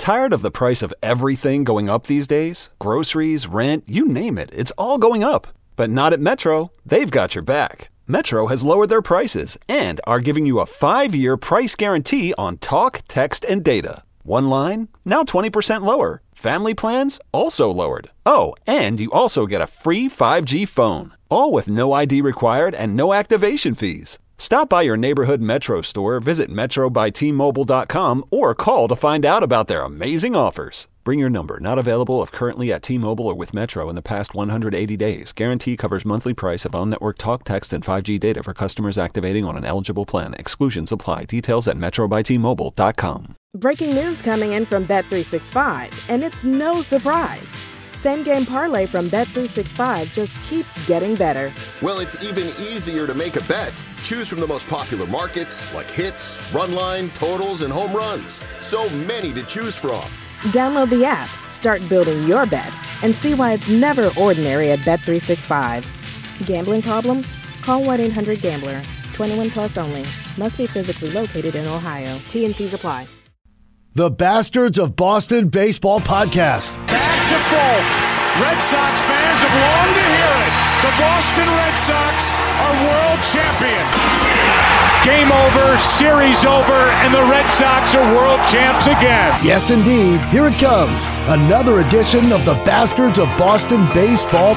Tired of the price of everything going up these days? Groceries, rent, you name it, it's all going up. But not at Metro. They've got your back. Metro has lowered their prices and are giving you a 5-year price guarantee on talk, text, and data. One line, now 20% lower. Family plans, also lowered. Oh, and you also get a free 5G phone. All with no ID required and no activation fees. Stop by your neighborhood Metro store, visit metrobytmobile.com, or call to find out about their amazing offers. Bring your number. Not available if currently at T-Mobile or with Metro in the past 180 days. Guarantee covers monthly price of on-network talk, text, and 5G data for customers activating on an eligible plan. Exclusions apply. Details at metrobytmobile.com. Breaking news coming in from Bet365, and it's no surprise. Same Game Parlay from Bet365 just keeps getting better. Well, it's even easier to make a bet. Choose from the most popular markets like hits, run line, totals, and home runs. So many to choose from. Download the app, start building your bet, and see why it's never ordinary at Bet365. Gambling problem? Call 1-800-GAMBLER. 21 plus only. Must be physically located in Ohio. T&Cs apply. The Bastards of Boston Baseball Podcast. Back to Folk. Red Sox fans have longed to hear it. The Boston Red Sox are world champion. Game over, series over, and the Red Sox are world champs again. Yes, indeed. Here it comes. Another edition of the Bastards of Boston Baseball.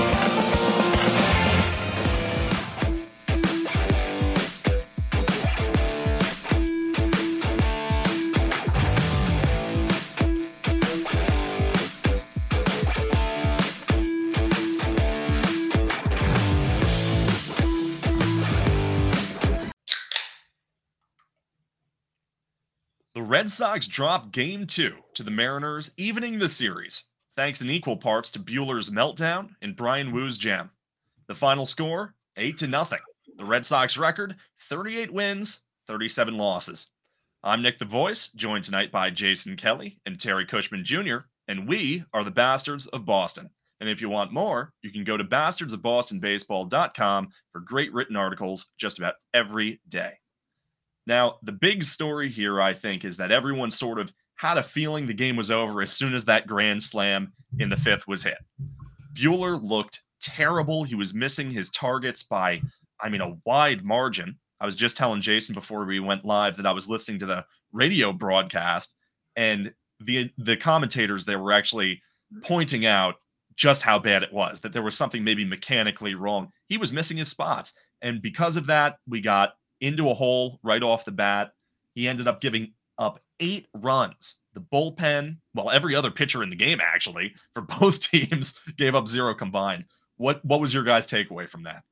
The Red Sox drop Game 2 to the Mariners, evening the series, thanks in equal parts to Buehler's meltdown and Brian Woo's jam. The final score, 8-0. The Red Sox record, 38 wins, 37 losses. I'm Nick the Voice, joined tonight by Jason Kelly and Terry Cushman Jr., and we are the Bastards of Boston. And if you want more, you can go to bastardsofbostonbaseball.com for great written articles just about every day. Now, the big story here, I think, is that everyone sort of had a feeling the game was over as soon as that grand slam in the fifth was hit. Buehler looked terrible. He was missing his targets by, a wide margin. I was just telling Jason before we went live that I was listening to the radio broadcast, and the commentators there were actually pointing out just how bad it was, that there was something maybe mechanically wrong. He was missing his spots, and because of that, we got into a hole right off the bat. He ended up giving up 8 runs. The bullpen, well, every other pitcher in the game, actually, for both teams, gave up 0 combined. What was your guys' takeaway from that?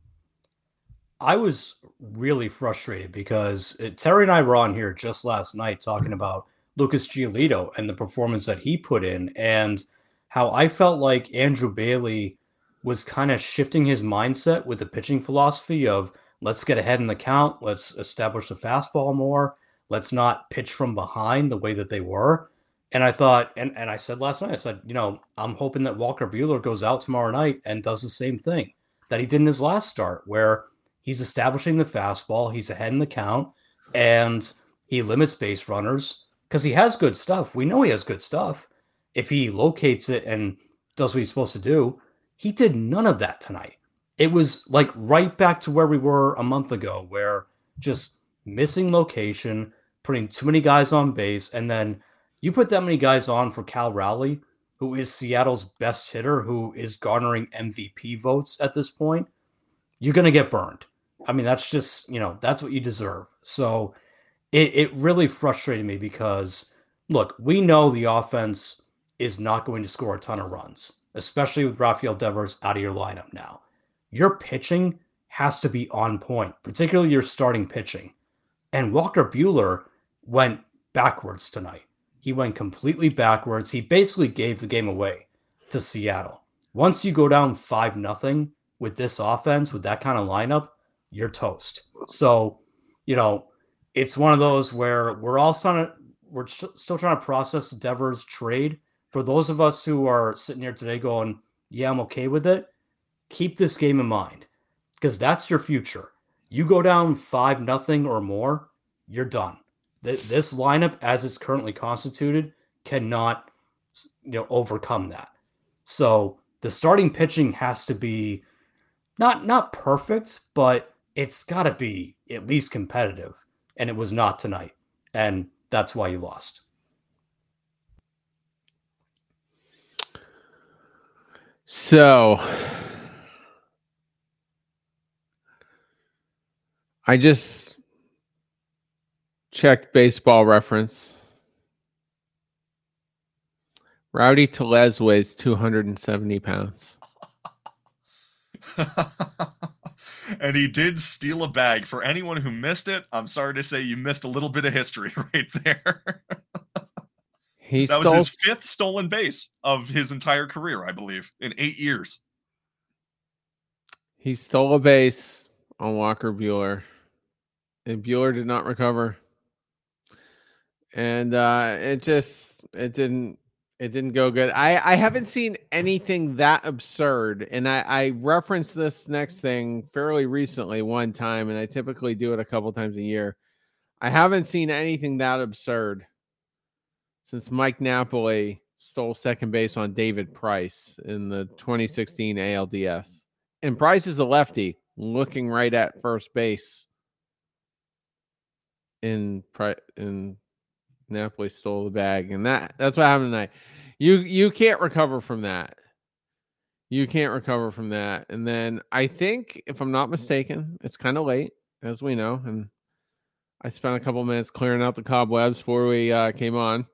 I was really frustrated because Terry and I were on here just last night talking about Lucas Giolito and the performance that he put in, and how I felt like Andrew Bailey was kind of shifting his mindset with the pitching philosophy of, let's get ahead in the count. Let's establish the fastball more. Let's not pitch from behind the way that they were. And I thought, and I said last night, I said, I'm hoping that Walker Buehler goes out tomorrow night and does the same thing that he did in his last start, where he's establishing the fastball, he's ahead in the count, and he limits base runners because he has good stuff. We know he has good stuff. If he locates it and does what he's supposed to do, he did none of that tonight. It was like right back to where we were a month ago, where just missing location, putting too many guys on base, and then you put that many guys on for Cal Raleigh, who is Seattle's best hitter, who is garnering MVP votes at this point, you're going to get burned. That's just, that's what you deserve. So it really frustrated me because, look, we know the offense is not going to score a ton of runs, especially with Rafael Devers out of your lineup now. Your pitching has to be on point, particularly your starting pitching. And Walker Buehler went backwards tonight. He went completely backwards. He basically gave the game away to Seattle. Once you go down 5-0 with this offense, with that kind of lineup, you're toast. So, it's one of those where we're still trying to process the Devers trade. For those of us who are sitting here today going, yeah, I'm okay with it, keep this game in mind because that's your future. You go down 5-0 or more, you're done. This lineup, as it's currently constituted, cannot, overcome that. So the starting pitching has to be not perfect, but it's got to be at least competitive. And it was not tonight. And that's why you lost. So I just checked Baseball Reference. Rowdy Tellez weighs 270 pounds. And he did steal a bag. For anyone who missed it, I'm sorry to say you missed a little bit of history right there. That was his 5th stolen base of his entire career, I believe, in 8 years. He stole a base on Walker Buehler, and Buehler did not recover. And it didn't go good. I haven't seen anything that absurd. And I referenced this next thing fairly recently one time, and I typically do it a couple times a year. I haven't seen anything that absurd since Mike Napoli stole second base on David Price in the 2016 ALDS. And Price is a lefty looking right at first base. In Napoli stole the bag, and that's what happened tonight. You can't recover from that. You can't recover from that. And then I think, if I'm not mistaken, it's kind of late, as we know, and I spent a couple minutes clearing out the cobwebs before we came on.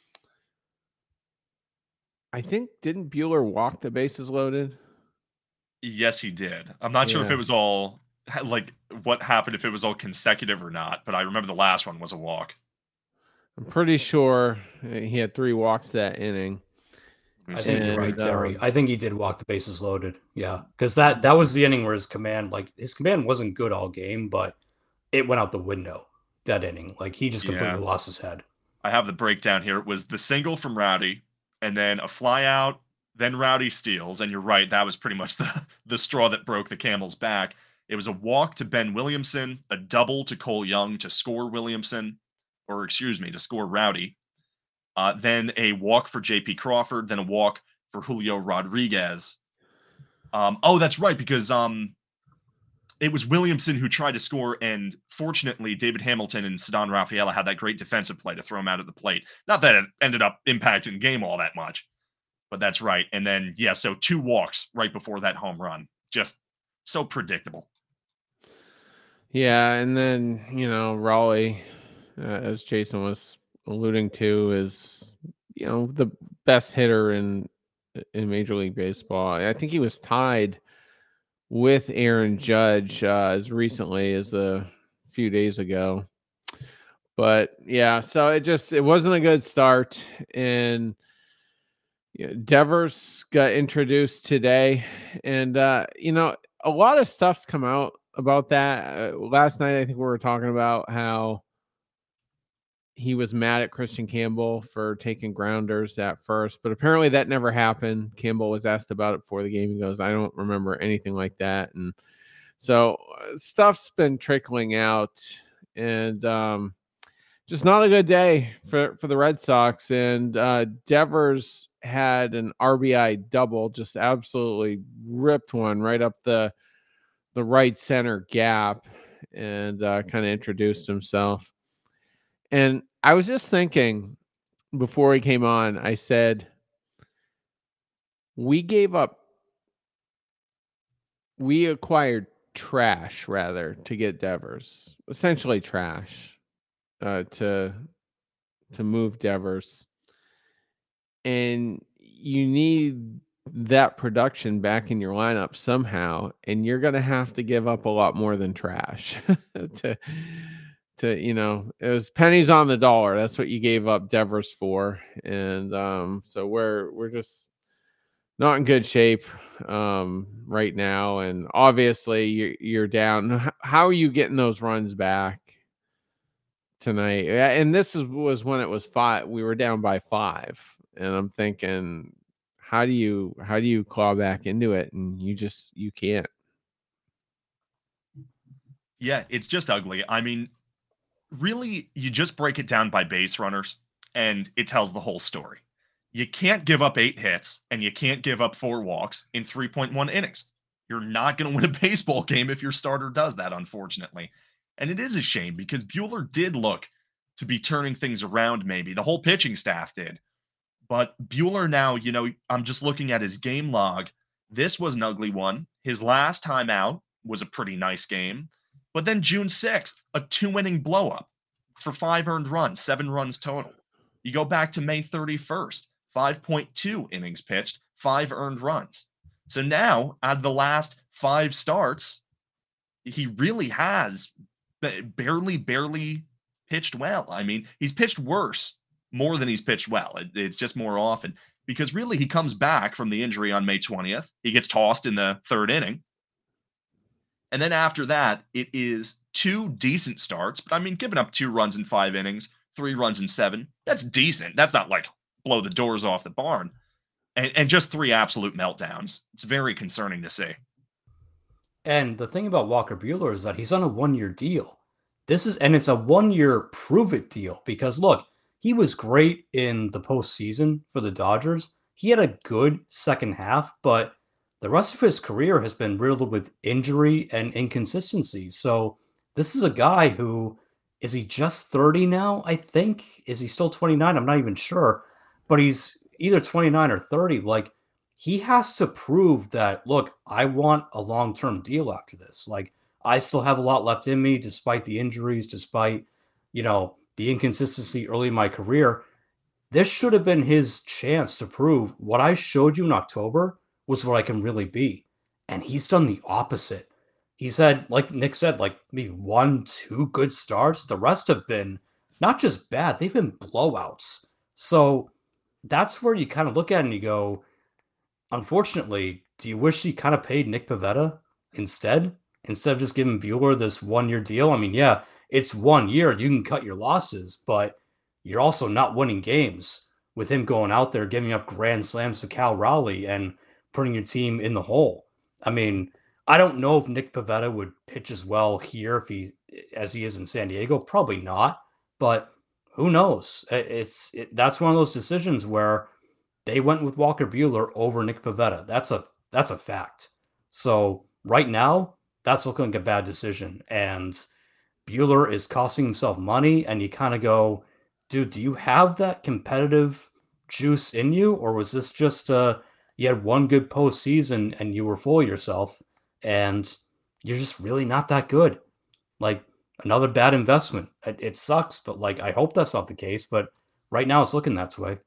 I think, didn't Buehler walk the bases loaded? Yes, he did. I'm not sure if it was all, like, what happened, if it was all consecutive or not, but I remember the last one was a walk. I'm pretty sure he had 3 walks that inning. I think you're right, Terry. I think he did walk the bases loaded. Yeah, because that was the inning where his command wasn't good all game, but it went out the window that inning. Like, he just completely lost his head. I have the breakdown here. It was the single from Rowdy, and then a fly out, then Rowdy steals. And you're right, that was pretty much the straw that broke the camel's back. It was a walk to Ben Williamson, a double to Cole Young to score to score Rowdy. Then a walk for J.P. Crawford, then a walk for Julio Rodriguez. That's right, because it was Williamson who tried to score, and fortunately, David Hamilton and Ceddanne Rafaela had that great defensive play to throw him out of the plate. Not that it ended up impacting the game all that much, but that's right. And then, so 2 walks right before that home run. Just so predictable. Yeah, and then, Raleigh, as Jason was alluding to, is, the best hitter in Major League Baseball. I think he was tied with Aaron Judge as recently as a few days ago. But yeah, so it wasn't a good start. And Devers got introduced today, and a lot of stuff's come out about that. Last night, I think we were talking about how he was mad at Christian Campbell for taking grounders at first, but apparently that never happened. Campbell was asked about it before the game. He goes, I don't remember anything like that. And so stuff's been trickling out, and just not a good day for the Red Sox. And Devers had an RBI double, just absolutely ripped one right up the right center gap, and kind of introduced himself. And I was just thinking before he came on, I said, we acquired trash rather to get Devers, essentially trash, to move Devers. And you need that production back in your lineup somehow, and you're going to have to give up a lot more than trash to it was pennies on the dollar. That's what you gave up Devers for. And so we're just not in good shape right now. And obviously you're down. How are you getting those runs back tonight? And this was when it was 5. We were down by 5. And I'm thinking, how do you claw back into it? And you can't. Yeah, it's just ugly. I mean, really, you just break it down by base runners. and it tells the whole story. You can't give up 8 hits and you can't give up 4 walks in 3.1 innings. You're not going to win a baseball game if your starter does that, unfortunately. And it is a shame because Buehler did look to be turning things around, maybe. The whole pitching staff did. But Buehler now, I'm just looking at his game log. This was an ugly one. His last time out was a pretty nice game. But then June 6th, a 2-inning blow-up for 5 earned runs, 7 runs total. You go back to May 31st, 5.2 innings pitched, 5 earned runs. So now, out of the last 5 starts, he really has barely pitched well. I mean, he's pitched worse more than he's pitched well. It's just more often because really he comes back from the injury on May 20th. He gets tossed in the 3rd inning. And then after that, it is 2 decent starts. But I mean, giving up 2 runs in 5 innings, 3 runs in 7, that's decent. That's not like blow the doors off the barn. And just 3 absolute meltdowns. It's very concerning to see. And the thing about Walker Buehler is that he's on a 1-year deal. It's a 1-year prove-it deal because, look, he was great in the postseason for the Dodgers. He had a good second half, but the rest of his career has been riddled with injury and inconsistency. So this is a guy who, is he just 30 now, I think? Is he still 29? I'm not even sure. But he's either 29 or 30. Like, he has to prove that, look, I want a long-term deal after this. Like, I still have a lot left in me despite the injuries, despite, the inconsistency early in my career. This should have been his chance to prove what I showed you in October was what I can really be. And he's done the opposite. He's had, like Nick said, like maybe 1-2 good starts. The rest have been not just bad, they've been blowouts. So that's where you kind of look at it and you go, unfortunately, do you wish he kind of paid Nick Pivetta instead of just giving Buehler this 1-year deal? I mean, yeah, it's 1 year. You can cut your losses, but you're also not winning games with him going out there, giving up grand slams to Cal Raleigh and putting your team in the hole. I mean, I don't know if Nick Pivetta would pitch as well here as he is in San Diego. Probably not, but who knows? That's one of those decisions where they went with Walker Buehler over Nick Pivetta. That's a fact. So right now, that's looking like a bad decision. And Buehler is costing himself money, and you kind of go, dude, do you have that competitive juice in you? Or was this just you had one good postseason and you were full of yourself and you're just really not that good? Like, another bad investment. It sucks, but like, I hope that's not the case. But right now it's looking that way.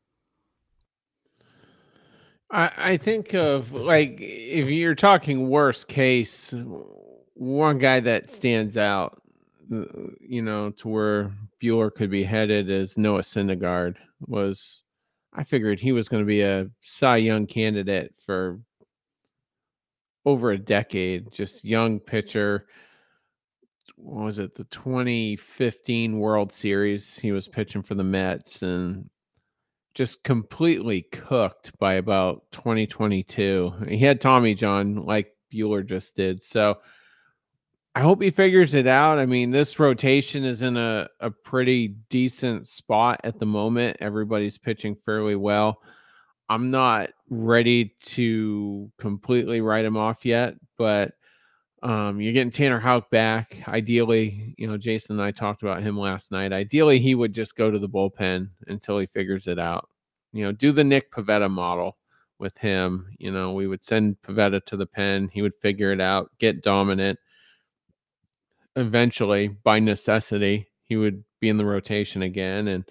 I think of, like, if you're talking worst case, one guy that stands out, to where Buehler could be headed is Noah Syndergaard. I figured he was going to be a Cy Young candidate for over a decade. Just young pitcher. What was it? The 2015 World Series. He was pitching for the Mets and just completely cooked by about 2022. He had Tommy John like Buehler just did. So I hope he figures it out. I mean, this rotation is in a pretty decent spot at the moment. Everybody's pitching fairly well. I'm not ready to completely write him off yet, but you're getting Tanner Houck back. Ideally, Jason and I talked about him last night. Ideally, he would just go to the bullpen until he figures it out. Do the Nick Pivetta model with him. We would send Pivetta to the pen. He would figure it out, get dominant. Eventually, by necessity, he would be in the rotation again. And,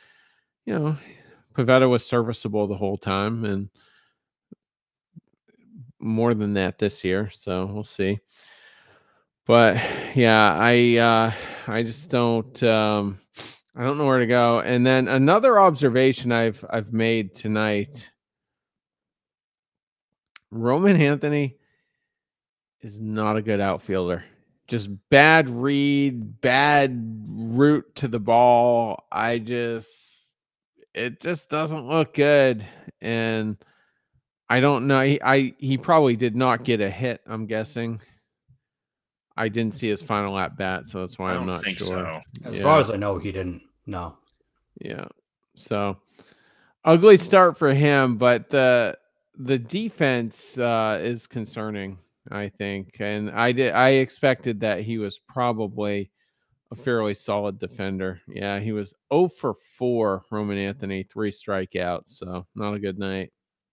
Pivetta was serviceable the whole time and more than that this year. So we'll see. But yeah, I just don't, I don't know where to go. And then another observation I've made tonight, Roman Anthony is not a good outfielder. Just bad read, bad route to the ball. It just doesn't look good. And I don't know. He probably did not get a hit, I'm guessing. I didn't see his final at bat, so that's why I'm not sure. As far as I know, he didn't. No. Yeah. So ugly start for him, but the defense is concerning, I think. And I expected that he was probably a fairly solid defender. Yeah, he was 0 for 4, Roman Anthony, 3 strikeouts, so not a good night.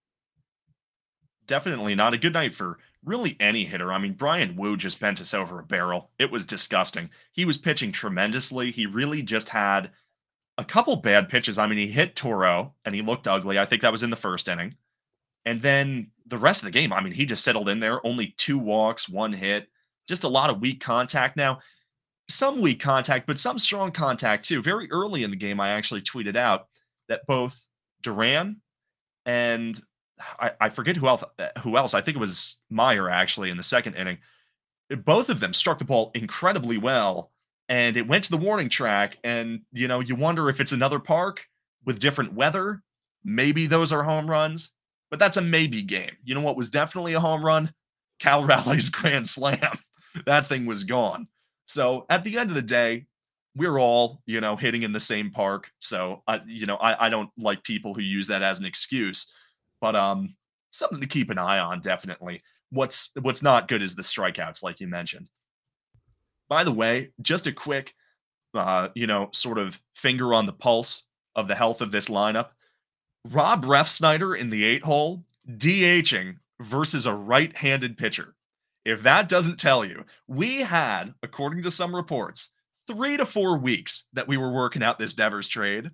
Definitely not a good night for really any hitter. I mean, Brian Wu just bent us over a barrel. It was disgusting. He was pitching tremendously. He really just had a couple bad pitches. I mean, he hit Toro and he looked ugly. I think that was in the first inning. And then the rest of the game, I mean, he just settled in there. Only 2 walks, 1 hit, just a lot of weak contact. Now, some weak contact, but some strong contact too. Very early in the game, I actually tweeted out that both Duran and I forget who else. I think it was Meyer actually in the second inning. Both of them struck the ball incredibly well, and it went to the warning track. And you wonder if it's another park with different weather. Maybe those are home runs, but that's a maybe game. You know what was definitely a home run? Cal Raleigh's grand slam. That thing was gone. So at the end of the day, we're all, hitting in the same park. So, I don't like people who use that as an excuse, but something to keep an eye on, definitely. What's not good is the strikeouts, like you mentioned. By the way, just a quick, sort of finger on the pulse of the health of this lineup. Rob Refsnyder in the 8-hole, DHing versus a right-handed pitcher. If that doesn't tell you, we had, according to some reports, 3 to 4 weeks that we were working out this Devers trade.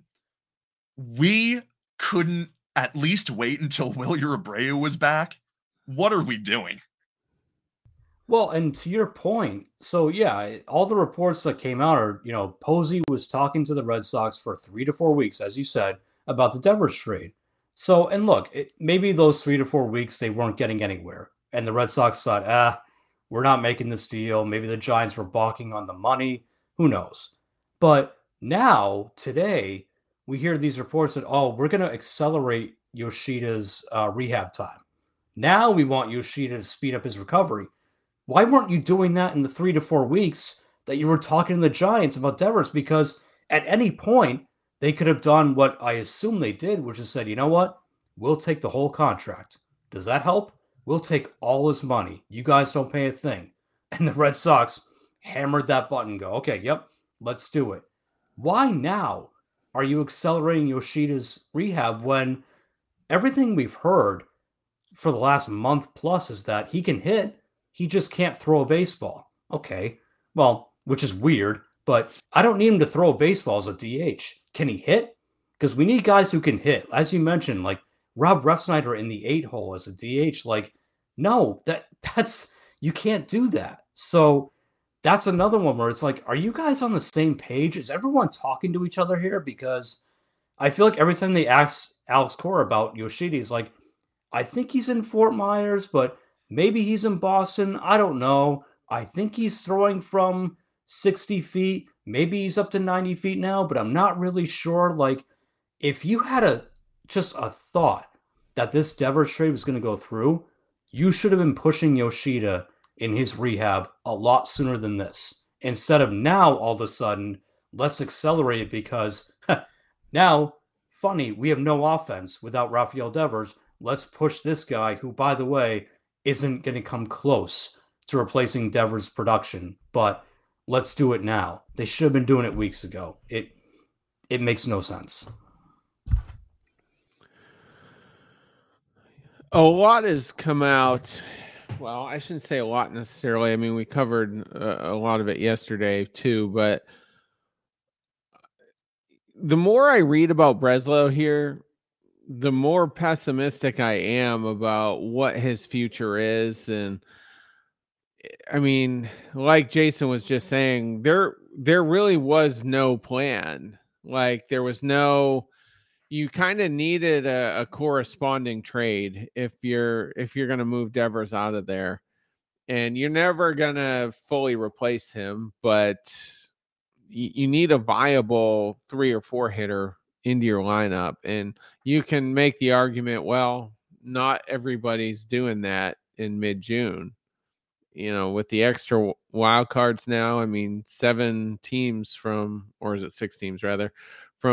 We couldn't at least wait until Wilyer Abreu was back. What are we doing? Well, and to your point, so yeah, all the reports that came out are, Posey was talking to the Red Sox for 3 to 4 weeks, as you said, about the Devers trade. So, and look, maybe those 3 to 4 weeks, they weren't getting anywhere. And the Red Sox thought, we're not making this deal. Maybe the Giants were balking on the money. Who knows? But now, today, we hear these reports that, we're going to accelerate Yoshida's rehab time. Now we want Yoshida to speed up his recovery. Why weren't you doing that in the 3 to 4 weeks that you were talking to the Giants about Devers? Because at any point, they could have done what I assume they did, which is said, you know what? We'll take the whole contract. Does that help? We'll take all his money. You guys don't pay a thing. And the Red Sox hammered that button and go, okay, yep, let's do it. Why now are you accelerating Yoshida's rehab when everything we've heard for the last month plus is that he can hit, he just can't throw a baseball? Okay, well, which is weird, but I don't need him to throw a baseball as a DH. Can he hit? Because we need guys who can hit. As you mentioned, like Rob Refsnyder in the 8-hole as a DH, like, no, that's you can't do that. So that's another one where it's like, are you guys on the same page? Is everyone talking to each other here? Because I feel like every time they ask Alex Cora about Yoshida, he's like, I think he's in Fort Myers, but maybe he's in Boston. I don't know. I think he's throwing from 60 feet. Maybe he's up to 90 feet now, but I'm not really sure. Like, if you had just a thought that this Devers trade was going to go through, you should have been pushing Yoshida in his rehab a lot sooner than this. Instead of now, all of a sudden, let's accelerate it because now, funny, we have no offense without Rafael Devers. Let's push this guy who, by the way, isn't going to come close to replacing Devers' production, but let's do it now. They should have been doing it weeks ago. It makes no sense. A lot has come out. Well, I shouldn't say a lot necessarily. I mean, we covered a lot of it yesterday too, but the more I read about Breslow here, the more pessimistic I am about what his future is. And I mean, like Jason was just saying, there really was no plan. Like there was no, you kind of needed a corresponding trade if you're going to move Devers out of there, and you're never going to fully replace him, but you need a viable 3 or 4 hitter into your lineup. And you can make the argument, well, not everybody's doing that in mid-June, with the extra wild cards now. I mean, 7 teams or is it 6 teams rather, from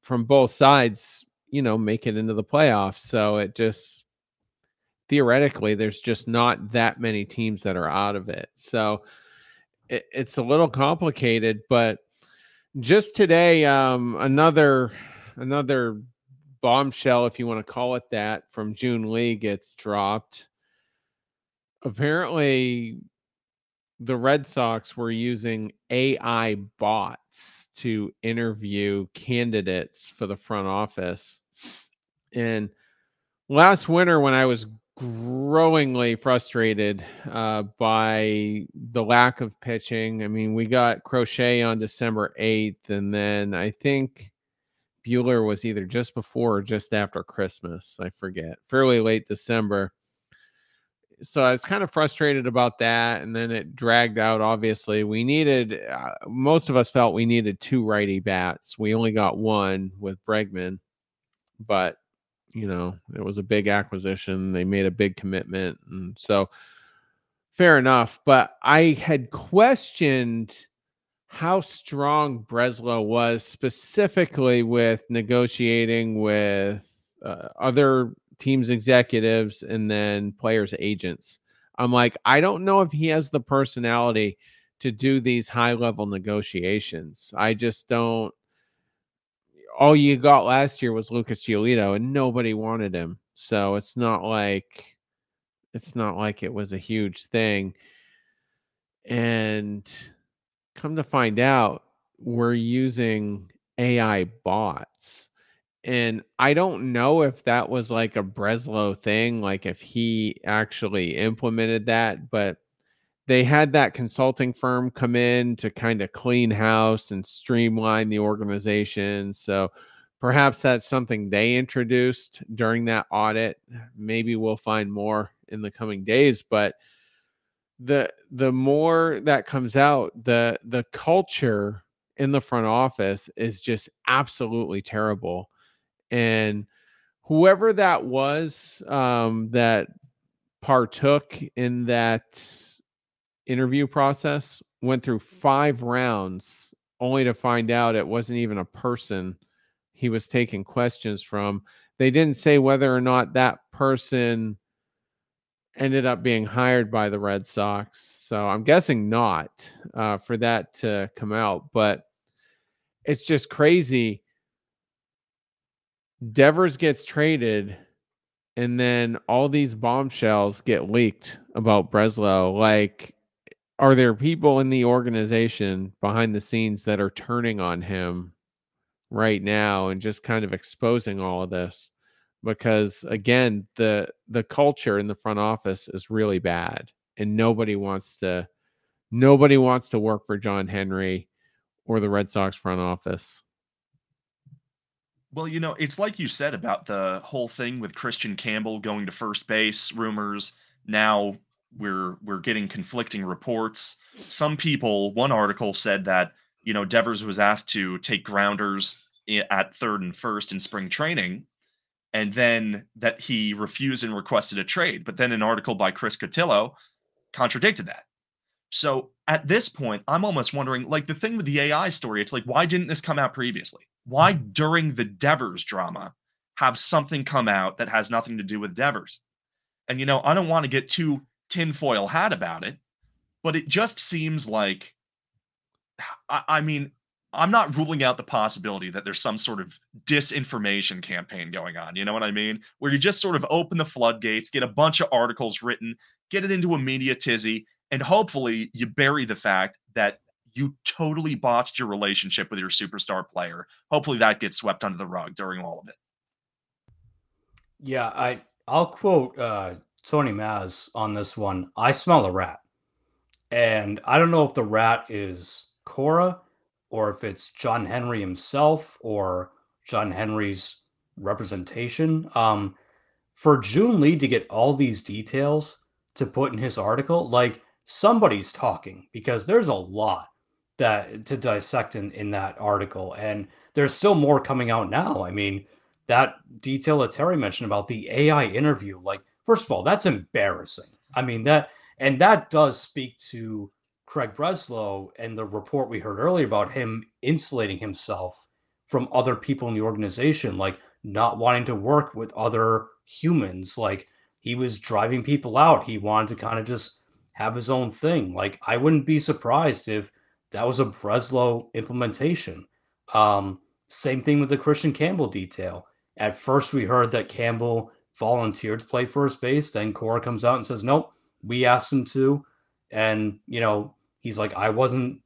from both sides, make it into the playoffs. So it just theoretically, there's just not that many teams that are out of it. So it's a little complicated, but just today, another bombshell, if you want to call it that, from June Lee gets dropped. Apparently, the Red Sox were using AI bots to interview candidates for the front office. And last winter, when I was growingly frustrated by the lack of pitching, I mean, we got Crochet on December 8th, and then I think Buehler was either just before or just after Christmas. I forget. Fairly late December. So I was kind of frustrated about that, and then it dragged out. Obviously, we needed most of us felt we needed 2 righty bats. We only got 1 with Bregman, but it was a big acquisition. They made a big commitment, and so fair enough. But I had questioned how strong Breslow was, specifically with negotiating with other teams' executives and then players' agents. I'm like, I don't know if he has the personality to do these high-level negotiations. I just don't. All you got last year was Lucas Giolito, and nobody wanted him. So it's not like it was a huge thing. And come to find out, we're using AI bots. And I don't know if that was like a Breslow thing, like if he actually implemented that, but they had that consulting firm come in to kind of clean house and streamline the organization. So perhaps that's something they introduced during that audit. Maybe we'll find more in the coming days, but the more that comes out, the culture in the front office is just absolutely terrible. And whoever that was that partook in that interview process went through 5 rounds only to find out it wasn't even a person he was taking questions from. They didn't say whether or not that person ended up being hired by the Red Sox. So I'm guessing not for that to come out, but it's just crazy. Devers gets traded, and then all these bombshells get leaked about Breslow. Like, are there people in the organization behind the scenes that are turning on him right now and just kind of exposing all of this? Because again, the culture in the front office is really bad, and nobody wants to work for John Henry or the Red Sox front office. Well, it's like you said about the whole thing with Christian Campbell going to first base, rumors. Now we're getting conflicting reports. Some people, one article said that, Devers was asked to take grounders at third and first in spring training, and then that he refused and requested a trade. But then an article by Chris Cotillo contradicted that. So at this point, I'm almost wondering, like the thing with the AI story, it's like, why didn't this come out previously? Why during the Devers drama have something come out that has nothing to do with Devers? And, I don't want to get too tinfoil hat about it, but it just seems like, I mean, I'm not ruling out the possibility that there's some sort of disinformation campaign going on. You know what I mean? Where you just sort of open the floodgates, get a bunch of articles written, get it into a media tizzy, and hopefully you bury the fact that you totally botched your relationship with your superstar player. Hopefully that gets swept under the rug during all of it. Yeah, I'll quote Tony Maz on this one. I smell a rat. And I don't know if the rat is Cora or if it's John Henry himself or John Henry's representation. For June Lee to get all these details to put in his article, like somebody's talking, because there's a lot that to dissect in that article, and there's still more coming out now. I mean, that detail that Terry mentioned about the AI interview, like, first of all, that's embarrassing. I mean, that does speak to Craig Breslow and the report we heard earlier about him insulating himself from other people in the organization, like not wanting to work with other humans. Like he was driving people out. He wanted to kind of just have his own thing. Like I wouldn't be surprised if that was a Breslow implementation. Same thing with the Christian Campbell detail. At first, we heard that Campbell volunteered to play first base. Then Cora comes out and says, nope, we asked him to. And, he's like, I wouldn't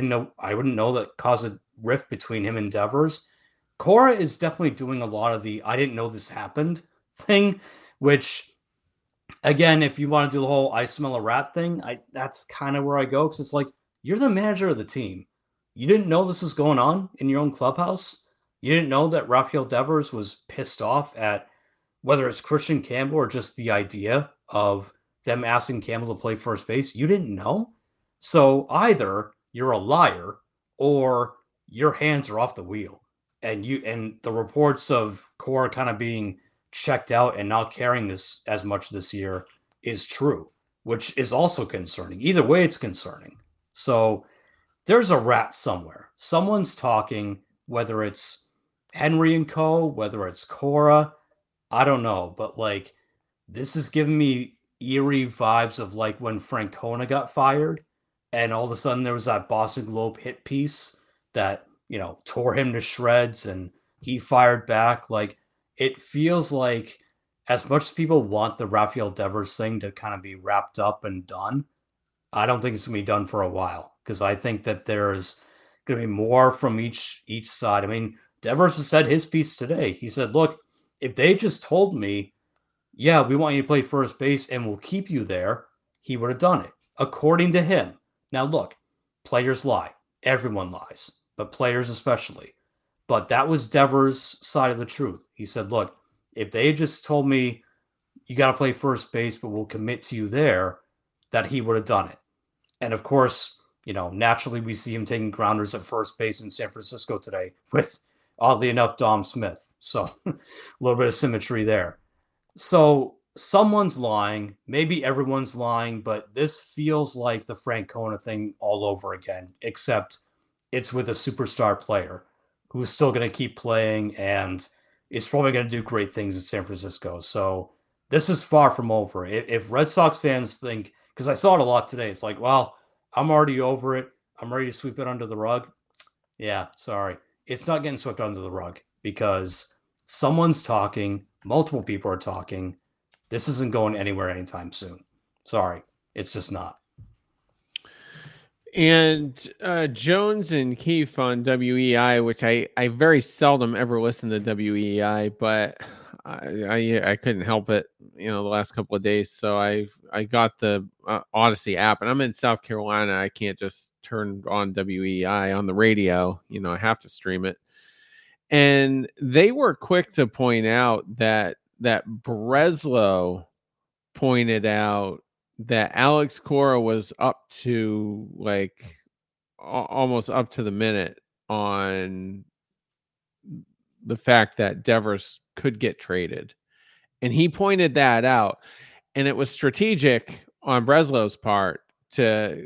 know that caused a rift between him and Devers. Cora is definitely doing a lot of the I didn't know this happened thing, which, again, if you want to do the whole I smell a rat thing, that's kind of where I go, because it's like, you're the manager of the team. You didn't know this was going on in your own clubhouse? You didn't know that Rafael Devers was pissed off at whether it's Christian Campbell or just the idea of them asking Campbell to play first base? You didn't know? So either you're a liar or your hands are off the wheel. And the reports of Cora kind of being checked out and not carrying this as much this year is true, which is also concerning. Either way, it's concerning. So there's a rat somewhere. Someone's talking, whether it's Henry and Co., whether it's Cora, I don't know. But like, this is giving me eerie vibes of like when Francona got fired and all of a sudden there was that Boston Globe hit piece that, tore him to shreds and he fired back. Like, it feels like as much as people want the Rafael Devers thing to kind of be wrapped up and done, I don't think it's going to be done for a while, because I think that there's going to be more from each side. I mean, Devers has said his piece today. He said, look, if they just told me, yeah, we want you to play first base and we'll keep you there, he would have done it, according to him. Now, look, players lie. Everyone lies, but players especially. But that was Devers' side of the truth. He said, look, if they just told me you got to play first base, but we'll commit to you there, that he would have done it. And of course, naturally we see him taking grounders at first base in San Francisco today with, oddly enough, Dom Smith. So a little bit of symmetry there. So someone's lying. Maybe everyone's lying, but this feels like the Francona thing all over again, except it's with a superstar player who's still going to keep playing and is probably going to do great things in San Francisco. So this is far from over. If Red Sox fans think, because I saw it a lot today, it's like, well, I'm already over it. I'm ready to sweep it under the rug. Yeah, sorry. It's not getting swept under the rug because someone's talking. Multiple people are talking. This isn't going anywhere anytime soon. Sorry. It's just not. And Jones and Keefe on WEI, which I very seldom ever listen to WEI, but I couldn't help it, the last couple of days. So I got the Odyssey app, and I'm in South Carolina. I can't just turn on WEI on the radio. I have to stream it. And they were quick to point out that Breslow pointed out that Alex Cora was up to like almost up to the minute on the fact that Devers could get traded. And he pointed that out. And it was strategic on Breslow's part to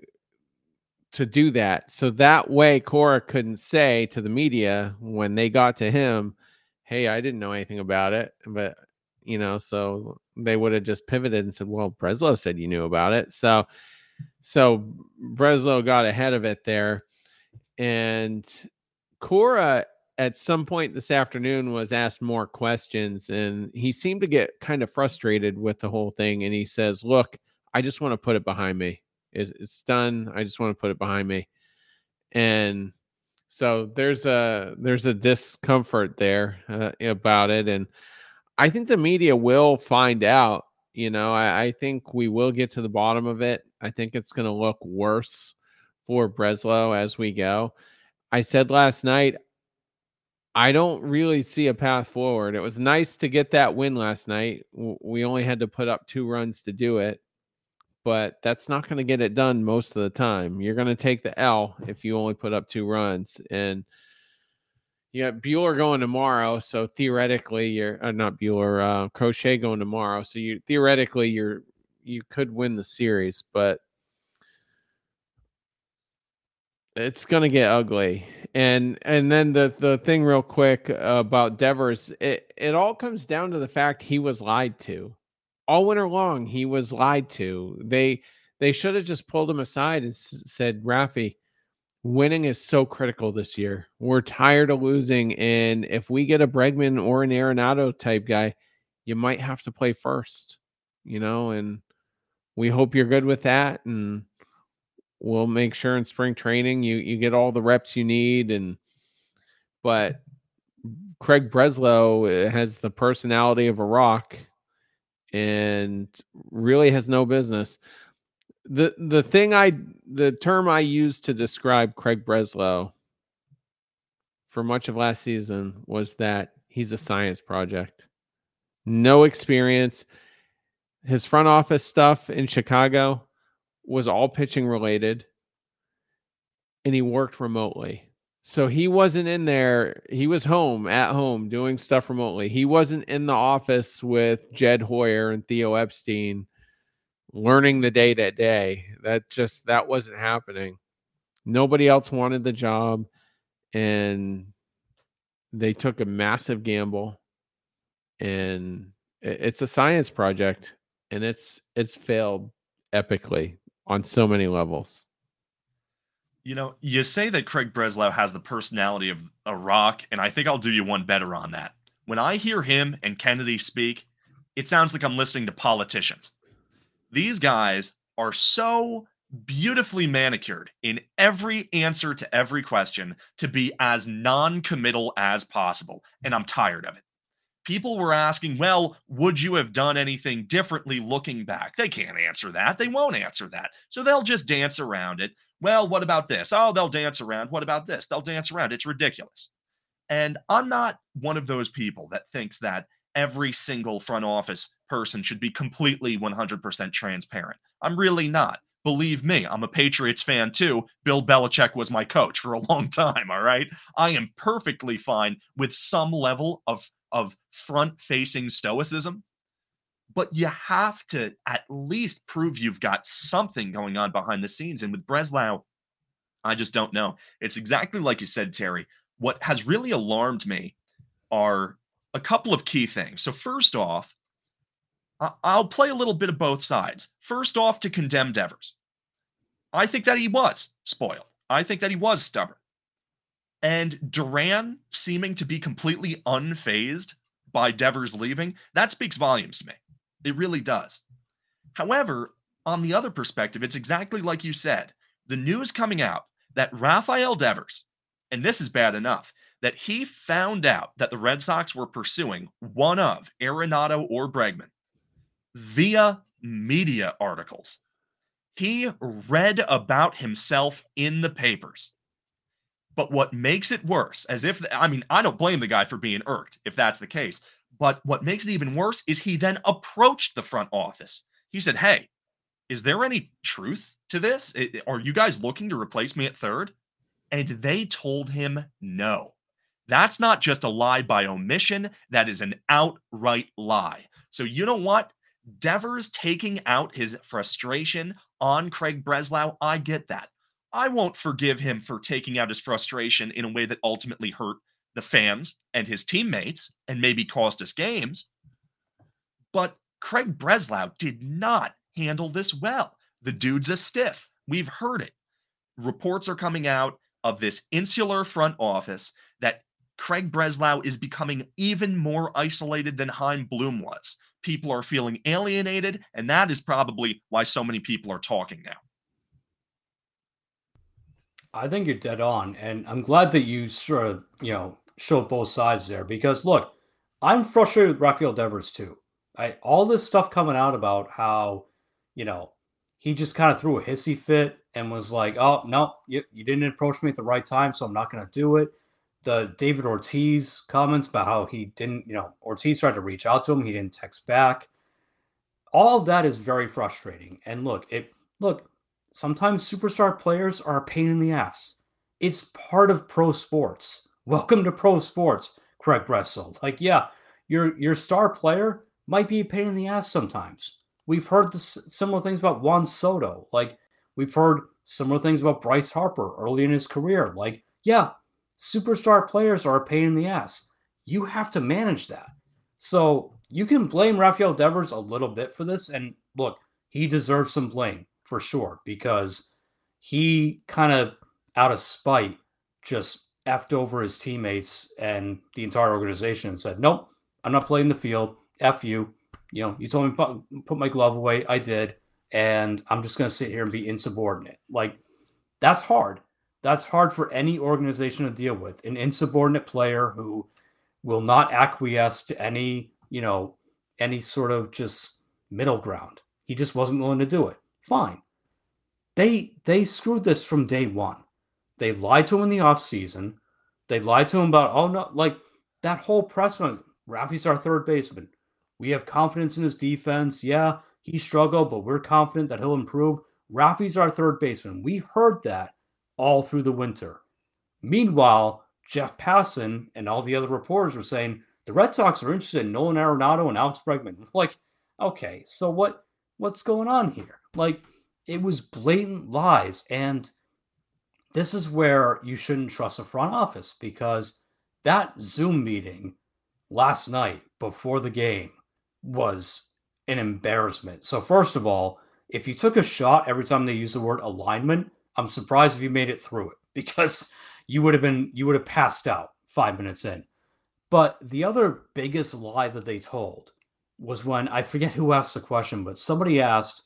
do that. So that way Cora couldn't say to the media when they got to him, hey, I didn't know anything about it. But, so they would have just pivoted and said, well, Breslow said you knew about it. So Breslow got ahead of it there. And Cora at some point this afternoon was asked more questions, and he seemed to get kind of frustrated with the whole thing. And he says, look, I just want to put it behind me. It's done. I just want to put it behind me. And so there's a discomfort there about it. And I think the media will find out. I think we will get to the bottom of it. I think it's going to look worse for Breslow as we go. I said last night, I don't really see a path forward. It was nice to get that win last night. We only had to put up 2 runs to do it, but that's not going to get it done most of the time. You're going to take the L if you only put up 2 runs. And you got Buehler going tomorrow, so theoretically you're not Buehler, Crochet going tomorrow. So you could win the series, but it's going to get ugly. And then the thing real quick about Devers, it all comes down to the fact he was lied to. All winter long, he was lied to. They should have just pulled him aside and said, Rafi, winning is so critical this year. We're tired of losing. And if we get a Bregman or an Arenado type guy, you might have to play first, and we hope you're good with that. And we'll make sure in spring training you get all the reps you need. But Craig Breslow has the personality of a rock and really has no business. The term I used to describe Craig Breslow for much of last season was that he's a science project. No experience. His front office stuff in Chicago was all pitching related, and he worked remotely. So he wasn't in there. He was at home doing stuff remotely. He wasn't in the office with Jed Hoyer and Theo Epstein learning the day to day. That wasn't happening. Nobody else wanted the job, and they took a massive gamble, and it's a science project, and it's failed epically on so many levels. You say that Craig Breslow has the personality of a rock, and I think I'll do you one better on that. When I hear him and Kennedy speak, it sounds like I'm listening to politicians. These guys are so beautifully manicured in every answer to every question to be as non-committal as possible, and I'm tired of it. People were asking, well, would you have done anything differently looking back? They can't answer that. They won't answer that. So they'll just dance around it. Well, what about this? Oh, they'll dance around. What about this? They'll dance around. It's ridiculous. And I'm not one of those people that thinks that every single front office person should be completely 100% transparent. I'm really not. Believe me, I'm a Patriots fan too. Bill Belichick was my coach for a long time, all right? I am perfectly fine with some level of front-facing stoicism, but you have to at least prove you've got something going on behind the scenes. And with Breslow, I just don't know. It's exactly like you said, Terry. What has really alarmed me are a couple of key things. So first off, I'll play a little bit of both sides. First off, to condemn Devers. I think that he was spoiled. I think that he was stubborn. And Duran seeming to be completely unfazed by Devers leaving, that speaks volumes to me. It really does. However, on the other perspective, it's exactly like you said. The news coming out that Rafael Devers, and this is bad enough, that he found out that the Red Sox were pursuing one of Arenado or Bregman via media articles. He read about himself in the papers. But what makes it worse, I don't blame the guy for being irked, if that's the case. But what makes it even worse is he then approached the front office. He said, hey, is there any truth to this? Are you guys looking to replace me at third? And they told him no. That's not just a lie by omission. That is an outright lie. So you know what? Devers taking out his frustration on Craig Breslow, I get that. I won't forgive him for taking out his frustration in a way that ultimately hurt the fans and his teammates and maybe cost us games. But Craig Breslow did not handle this well. The dude's a stiff. We've heard it. Reports are coming out of this insular front office that Craig Breslow is becoming even more isolated than Chaim Bloom was. People are feeling alienated, and that is probably why so many people are talking now. I think you're dead on, and I'm glad that you sort of, show both sides there, because look, I'm frustrated with Rafael Devers too. All this stuff coming out about how, he just kind of threw a hissy fit and was like, oh, no, you didn't approach me at the right time, so I'm not going to do it. The David Ortiz comments about how he didn't, Ortiz tried to reach out to him. He didn't text back. All of that is very frustrating. And look, sometimes superstar players are a pain in the ass. It's part of pro sports. Welcome to pro sports, Craig Breslow. Your star player might be a pain in the ass sometimes. We've heard similar things about Juan Soto. We've heard similar things about Bryce Harper early in his career. Superstar players are a pain in the ass. You have to manage that. So you can blame Rafael Devers a little bit for this. And look, he deserves some blame for sure, because he kind of, out of spite, just effed over his teammates and the entire organization and said, nope, I'm not playing the field. F you. You told me to put my glove away. I did. And I'm just going to sit here and be insubordinate. Like, that's hard. That's hard for any organization to deal with. An insubordinate player who will not acquiesce to any sort of just middle ground. He just wasn't willing to do it. Fine. They screwed this from day one. They lied to him in the offseason. They lied to him about, oh no, like that whole press run. Rafi's our third baseman. We have confidence in his defense. Yeah, he struggled, but we're confident that he'll improve. Rafi's our third baseman. We heard that all through the winter. Meanwhile, Jeff Passan and all the other reporters were saying the Red Sox are interested in Nolan Arenado and Alex Bregman. Like, okay, so what's going on here? Like, it was blatant lies. And this is where you shouldn't trust a front office, because that Zoom meeting last night before the game was an embarrassment. So first of all, if you took a shot every time they used the word alignment, I'm surprised if you made it through it, because you would have passed out 5 minutes in. But the other biggest lie that they told was when, I forget who asked the question, but somebody asked,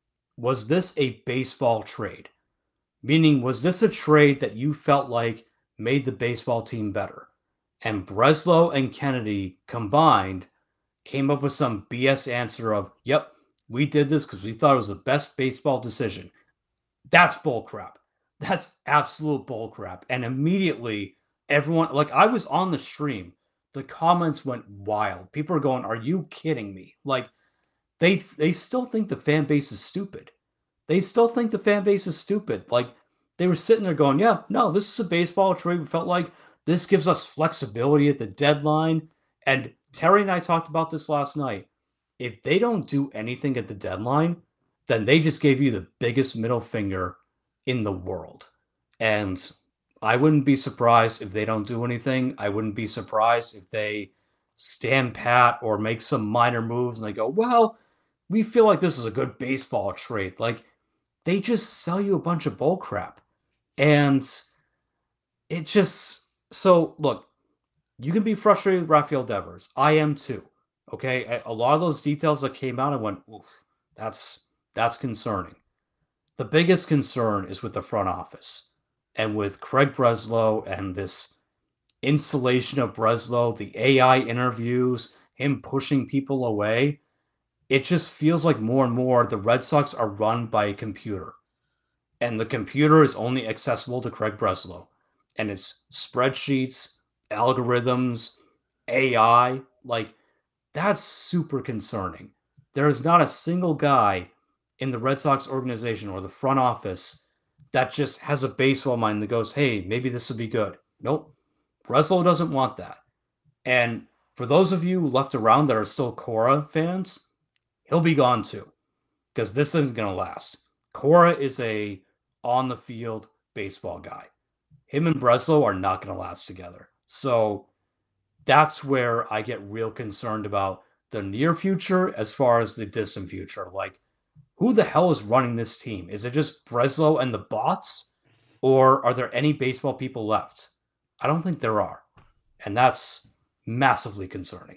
was this a baseball trade? Meaning, was this a trade that you felt like made the baseball team better? And Breslow and Kennedy combined came up with some BS answer of, yep, we did this because we thought it was the best baseball decision. That's bullcrap. That's absolute bullcrap. And immediately, everyone, like, I was on the stream, the comments went wild. People are going, are you kidding me? Like, they still think the fan base is stupid. They still think the fan base is stupid. Like, they were sitting there going, yeah, no, this is a baseball trade. We felt like this gives us flexibility at the deadline. And Terry and I talked about this last night. If they don't do anything at the deadline, then they just gave you the biggest middle finger in the world. And I wouldn't be surprised if they don't do anything. I wouldn't be surprised if they stand pat or make some minor moves and they go, well, we feel like this is a good baseball trade. Like, they just sell you a bunch of bull crap. And it just, so look, you can be frustrated with Rafael Devers. I am too. Okay. A lot of those details that came out, I went, oof, that's concerning. The biggest concern is with the front office and with Craig Breslow and this installation of Breslow, the AI interviews, him pushing people away. It just feels like more and more the Red Sox are run by a computer. And the computer is only accessible to Craig Breslow. And it's spreadsheets, algorithms, AI. Like, that's super concerning. There is not a single guy in the Red Sox organization or the front office that just has a baseball mind that goes, hey, maybe this would be good. Nope. Breslow doesn't want that. And for those of you left around that are still Cora fans, he'll be gone too, because this isn't going to last. Cora is a on-the-field baseball guy. Him and Breslow are not going to last together. So that's where I get real concerned about the near future as far as the distant future. Like, who the hell is running this team? Is it just Breslow and the bots? Or are there any baseball people left? I don't think there are. And that's massively concerning.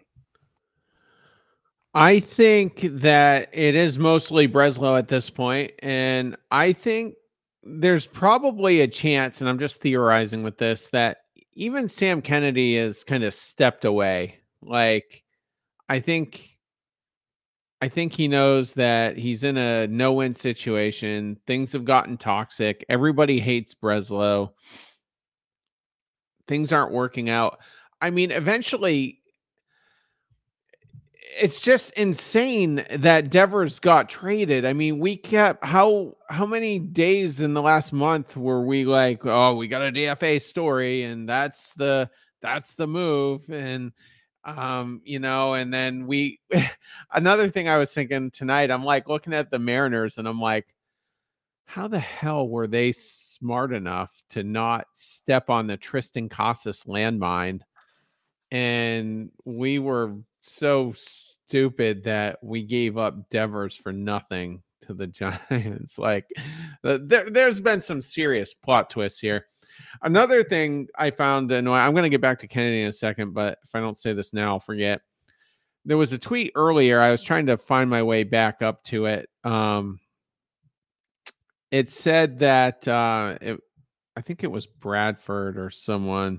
I think that it is mostly Breslow at this point, and I think there's probably a chance, and I'm just theorizing with this, that even Sam Kennedy has kind of stepped away. Like, I think he knows that he's in a no-win situation. Things have gotten toxic. Everybody hates Breslow. Things aren't working out. I mean, eventually, it's just insane that Devers got traded. I mean, we kept how many days in the last month were we like, oh, we got a DFA story and that's the move. And and then we another thing I was thinking tonight, I'm like looking at the Mariners and I'm like, how the hell were they smart enough to not step on the Tristan Casas landmine? And we were so stupid that we gave up Devers for nothing to the Giants. Like, there's been some serious plot twists here. Another thing I found annoying, I'm going to get back to Kennedy in a second, but if I don't say this now, I'll forget. There was a tweet earlier. I was trying to find my way back up to it. It said that I think it was Bradford or someone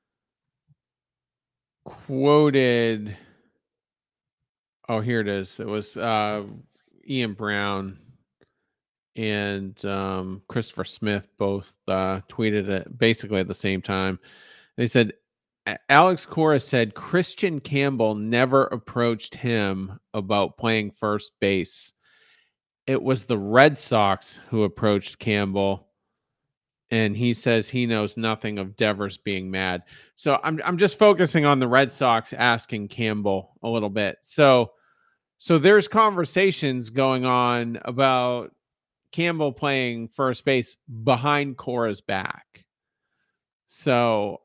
quoted. Oh, here it is. It was Ian Brown and Christopher Smith both tweeted it basically at the same time. They said, Alex Cora said Christian Campbell never approached him about playing first base. It was the Red Sox who approached Campbell, and he says he knows nothing of Devers being mad. So I'm just focusing on the Red Sox asking Campbell a little bit. So there's conversations going on about Campbell playing first base behind Cora's back. So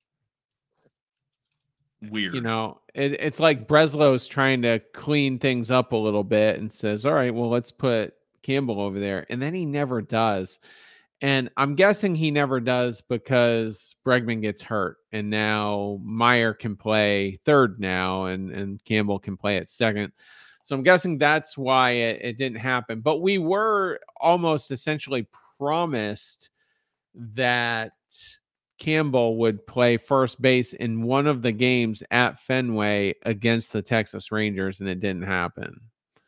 weird. You know, it's like Breslow's trying to clean things up a little bit and says, all right, well, let's put Campbell over there. And then he never does. And I'm guessing he never does because Bregman gets hurt. And now Meyer can play third now and Campbell can play at second. So I'm guessing that's why it didn't happen. But we were almost essentially promised that Campbell would play first base in one of the games at Fenway against the Texas Rangers, and it didn't happen.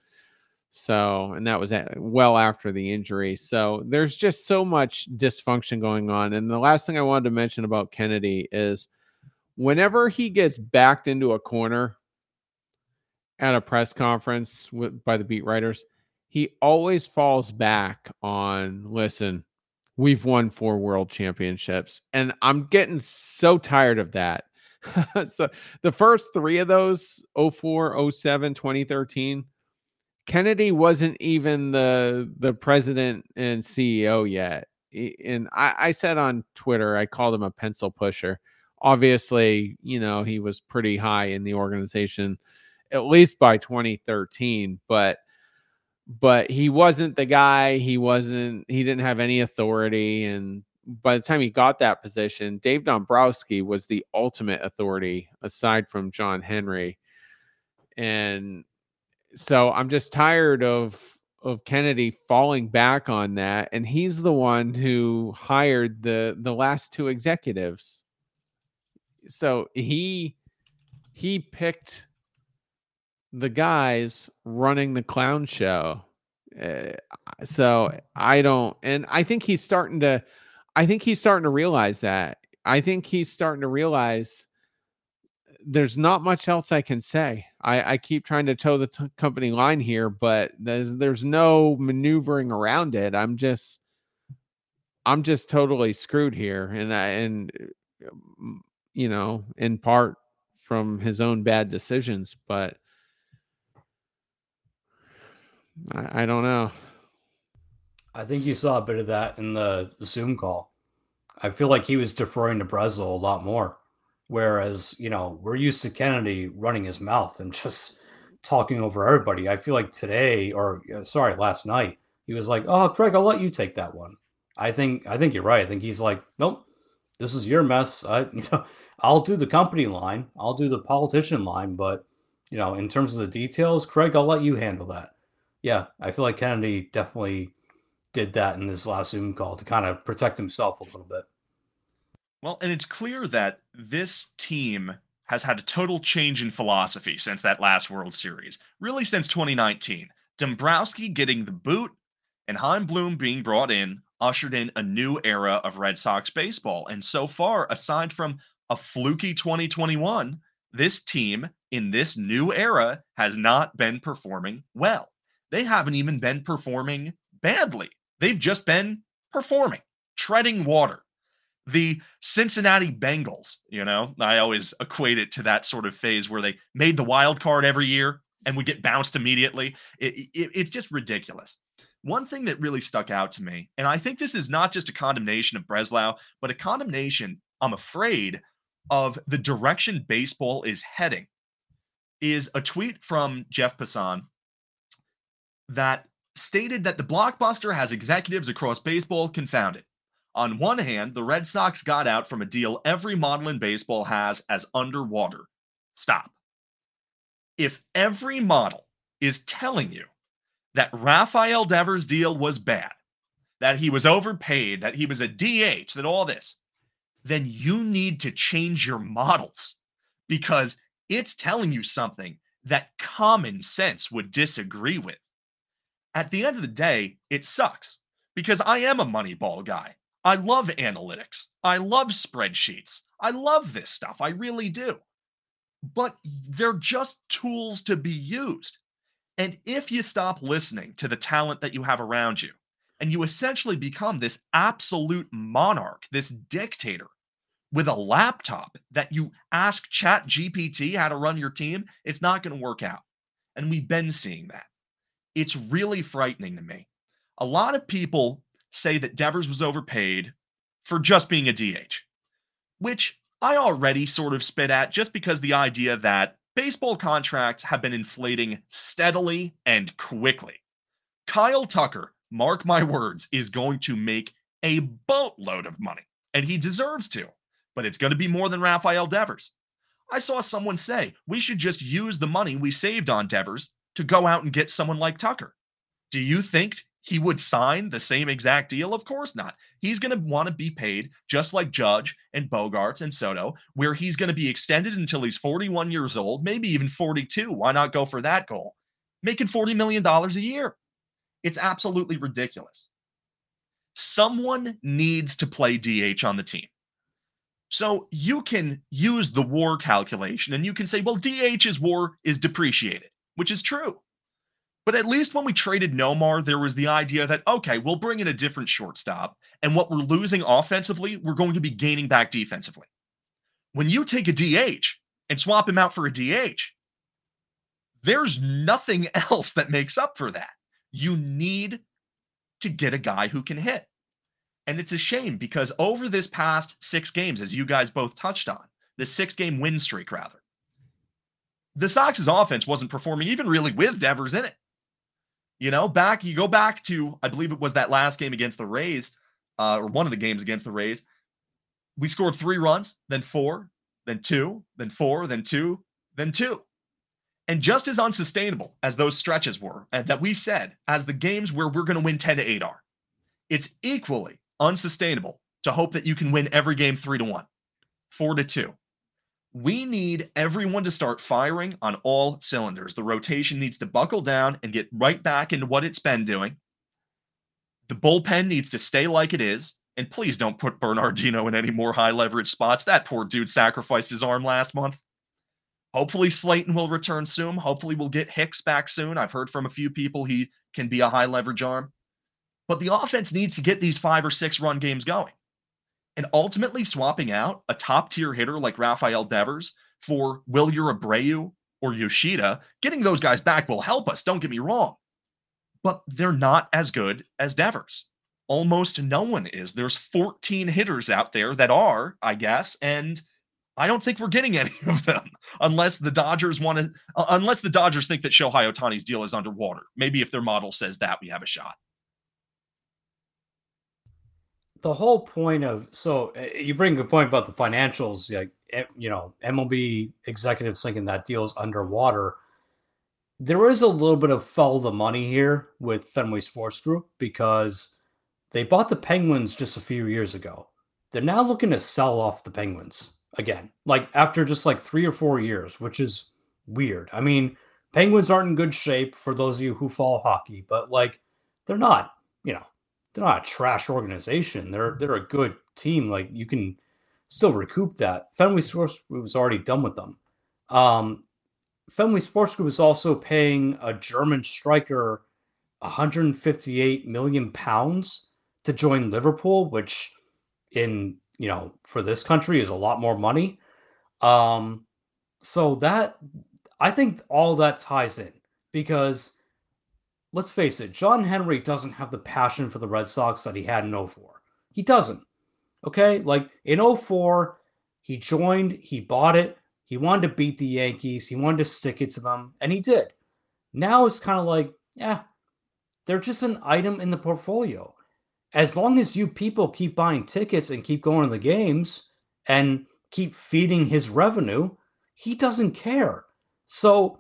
So, and that was well after the injury. So there's just so much dysfunction going on. And the last thing I wanted to mention about Kennedy is whenever he gets backed into a corner at a press conference by the beat writers, he always falls back on, listen, we've won 4 world championships. And I'm getting so tired of that. So the first 3 of those, 04, 07, 2013, Kennedy wasn't even the president and CEO yet. And I said on Twitter, I called him a pencil pusher. Obviously, you know, he was pretty high in the organization, at least by 2013, but he wasn't the guy. He didn't have any authority. And by the time he got that position, Dave Dombrowski was the ultimate authority aside from John Henry. And so I'm just tired of Kennedy falling back on that. And he's the one who hired the last 2 executives. So he picked the guys running the clown show. So I think he's starting to realize that. I think he's starting to realize there's not much else I can say. I keep trying to toe the company line here, but there's no maneuvering around it. I'm just totally screwed here. And you know, in part from his own bad decisions, but I don't know. I think you saw a bit of that in the Zoom call. I feel like he was deferring to Breslow a lot more. Whereas, you know, we're used to Kennedy running his mouth and just talking over everybody. I feel like last night, he was like, oh, Craig, I'll let you take that one. I think you're right. I think he's like, nope, this is your mess. I'll do the company line. I'll do the politician line. But, you know, in terms of the details, Craig, I'll let you handle that. Yeah, I feel like Kennedy definitely did that in this last Zoom call to kind of protect himself a little bit. Well, and it's clear that this team has had a total change in philosophy since that last World Series, really since 2019. Dombrowski getting the boot and Chaim Bloom being brought in ushered in a new era of Red Sox baseball. And so far, aside from a fluky 2021, this team in this new era has not been performing well. They haven't even been performing badly. They've just been performing, treading water. The Cincinnati Bengals, you know, I always equate it to that sort of phase where they made the wild card every year and would get bounced immediately. It's just ridiculous. one thing that really stuck out to me, and I think this is not just a condemnation of Breslau, but a condemnation, I'm afraid, of the direction baseball is heading, is a tweet from Jeff Passan that stated that the blockbuster has executives across baseball confounded. On one hand, the Red Sox got out from a deal every model in baseball has as underwater. Stop. If every model is telling you that Rafael Devers' deal was bad, that he was overpaid, that he was a DH, that all this, then you need to change your models because it's telling you something that common sense would disagree with. At the end of the day, it sucks because I am a Moneyball guy. I love analytics. I love spreadsheets. I love this stuff. I really do. But they're just tools to be used. And if you stop listening to the talent that you have around you, and you essentially become this absolute monarch, this dictator with a laptop that you ask ChatGPT how to run your team, it's not going to work out. And we've been seeing that. It's really frightening to me. A lot of people say that Devers was overpaid for just being a DH, which I already sort of spit at just because the idea that baseball contracts have been inflating steadily and quickly. Kyle Tucker, mark my words, is going to make a boatload of money, and he deserves to, but it's going to be more than Rafael Devers. I saw someone say we should just use the money we saved on Devers to go out and get someone like Tucker. Do you think he would sign the same exact deal? Of course not. He's going to want to be paid just like Judge and Bogarts and Soto, where he's going to be extended until he's 41 years old, maybe even 42. Why not go for that goal? Making $40 million a year. It's absolutely ridiculous. Someone needs to play DH on the team. So you can use the WAR calculation and you can say, well, DH's WAR is depreciated, which is true. But at least when we traded Nomar, there was the idea that, okay, we'll bring in a different shortstop, and what we're losing offensively, we're going to be gaining back defensively. When you take a DH and swap him out for a DH, there's nothing else that makes up for that. You need to get a guy who can hit. And it's a shame because over this past 6 games, as you guys both touched on, the 6-game win streak, rather, the Sox's offense wasn't performing even really with Devers in it. You know, you go back to, I believe it was that last game against the Rays, or one of the games against the Rays. We scored 3 runs, then 4, then 2, then 4, then 2, then 2. And just as unsustainable as those stretches were, and that we said, as the games where we're going to win 10-8 are, it's equally unsustainable to hope that you can win every game 3-1, 4-2. We need everyone to start firing on all cylinders. The rotation needs to buckle down and get right back into what it's been doing. The bullpen needs to stay like it is. And please don't put Bernardino in any more high leverage spots. That poor dude sacrificed his arm last month. Hopefully Slayton will return soon. Hopefully we'll get Hicks back soon. I've heard from a few people he can be a high leverage arm. But the offense needs to get these 5 or 6 run games going. And ultimately swapping out a top-tier hitter like Rafael Devers for Wilyer Abreu or Yoshida, getting those guys back will help us, don't get me wrong. But they're not as good as Devers. Almost no one is. There's 14 hitters out there that are, I guess, and I don't think we're getting any of them unless the Dodgers think that Shohei Ohtani's deal is underwater. Maybe if their model says that, we have a shot. The whole point of, so you bring a good point about the financials, like, you know, MLB executives thinking that deal is underwater. There is a little bit of follow the money here with Fenway Sports Group because they bought the Penguins just a few years ago. They're now looking to sell off the Penguins again, like after just like 3 or 4 years, which is weird. I mean, Penguins aren't in good shape for those of you who follow hockey, but like they're not, you know, they're not a trash organization. They're a good team. Like you can still recoup that. Fenway Sports Group was already done with them. Fenway Sports Group is also paying a German striker 158 million pounds to join Liverpool, which in, you know, for this country is a lot more money. So that, I think all that ties in because let's face it, John Henry doesn't have the passion for the Red Sox that he had in 04. He doesn't. Okay? Like in 04, he joined, he bought it, he wanted to beat the Yankees, he wanted to stick it to them, and he did. Now it's kind of like, yeah, they're just an item in the portfolio. As long as you people keep buying tickets and keep going to the games and keep feeding his revenue, he doesn't care. So,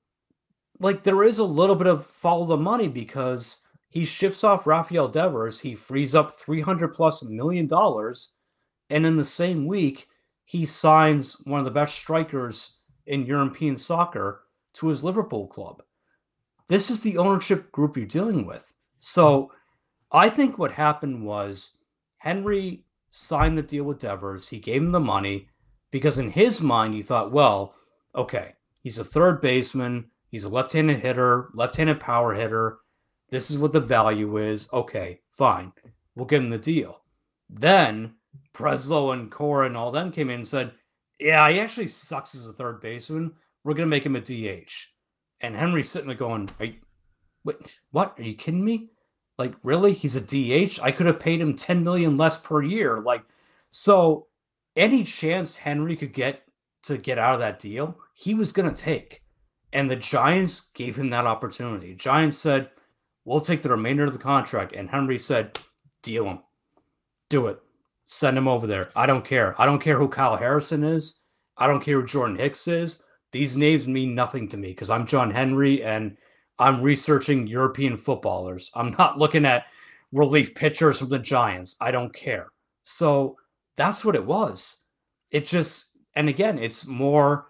like, there is a little bit of follow the money because he ships off Rafael Devers, he frees up $300+ million, and in the same week, he signs one of the best strikers in European soccer to his Liverpool club. This is the ownership group you're dealing with. So I think what happened was Henry signed the deal with Devers. He gave him the money because in his mind, he thought, well, okay, he's a third baseman. He's a left-handed hitter, left-handed power hitter. This is what the value is. Okay, fine. We'll give him the deal. Then Breslow and Cora and all them came in and said, yeah, he actually sucks as a third baseman. We're going to make him a DH. And Henry's sitting there going, wait, what? Are you kidding me? Like, really? He's a DH? I could have paid him $10 million less per year. Like, so any chance Henry could get out of that deal, he was going to take. And the Giants gave him that opportunity. Giants said, we'll take the remainder of the contract. And Henry said, deal him. Do it. Send him over there. I don't care. I don't care who Kyle Harrison is. I don't care who Jordan Hicks is. These names mean nothing to me because I'm John Henry and I'm researching European footballers. I'm not looking at relief pitchers from the Giants. I don't care. So that's what it was. It just, and again, it speaks more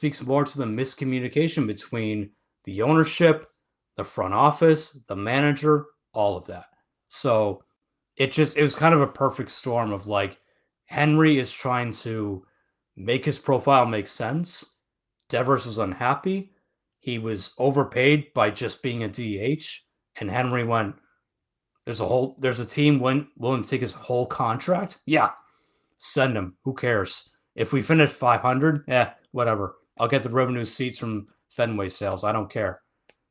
to the miscommunication between the ownership, the front office, the manager, all of that. So it was kind of a perfect storm of like Henry is trying to make his profile make sense. Devers was unhappy. He was overpaid by just being a DH. And Henry went, there's a team willing to take his whole contract? Yeah, send him. Who cares? If we finish 500, whatever. I'll get the revenue seats from Fenway sales. I don't care.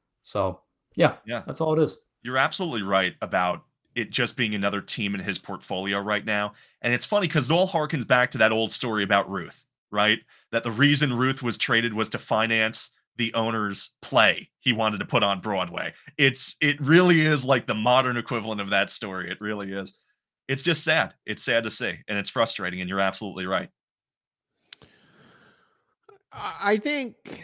So, yeah, that's all it is. You're absolutely right about it just being another team in his portfolio right now. And it's funny because it all harkens back to that old story about Ruth, right? That the reason Ruth was traded was to finance the owner's play he wanted to put on Broadway. It really is like the modern equivalent of that story. It really is. It's just sad. It's sad to see, and it's frustrating, and you're absolutely right. I think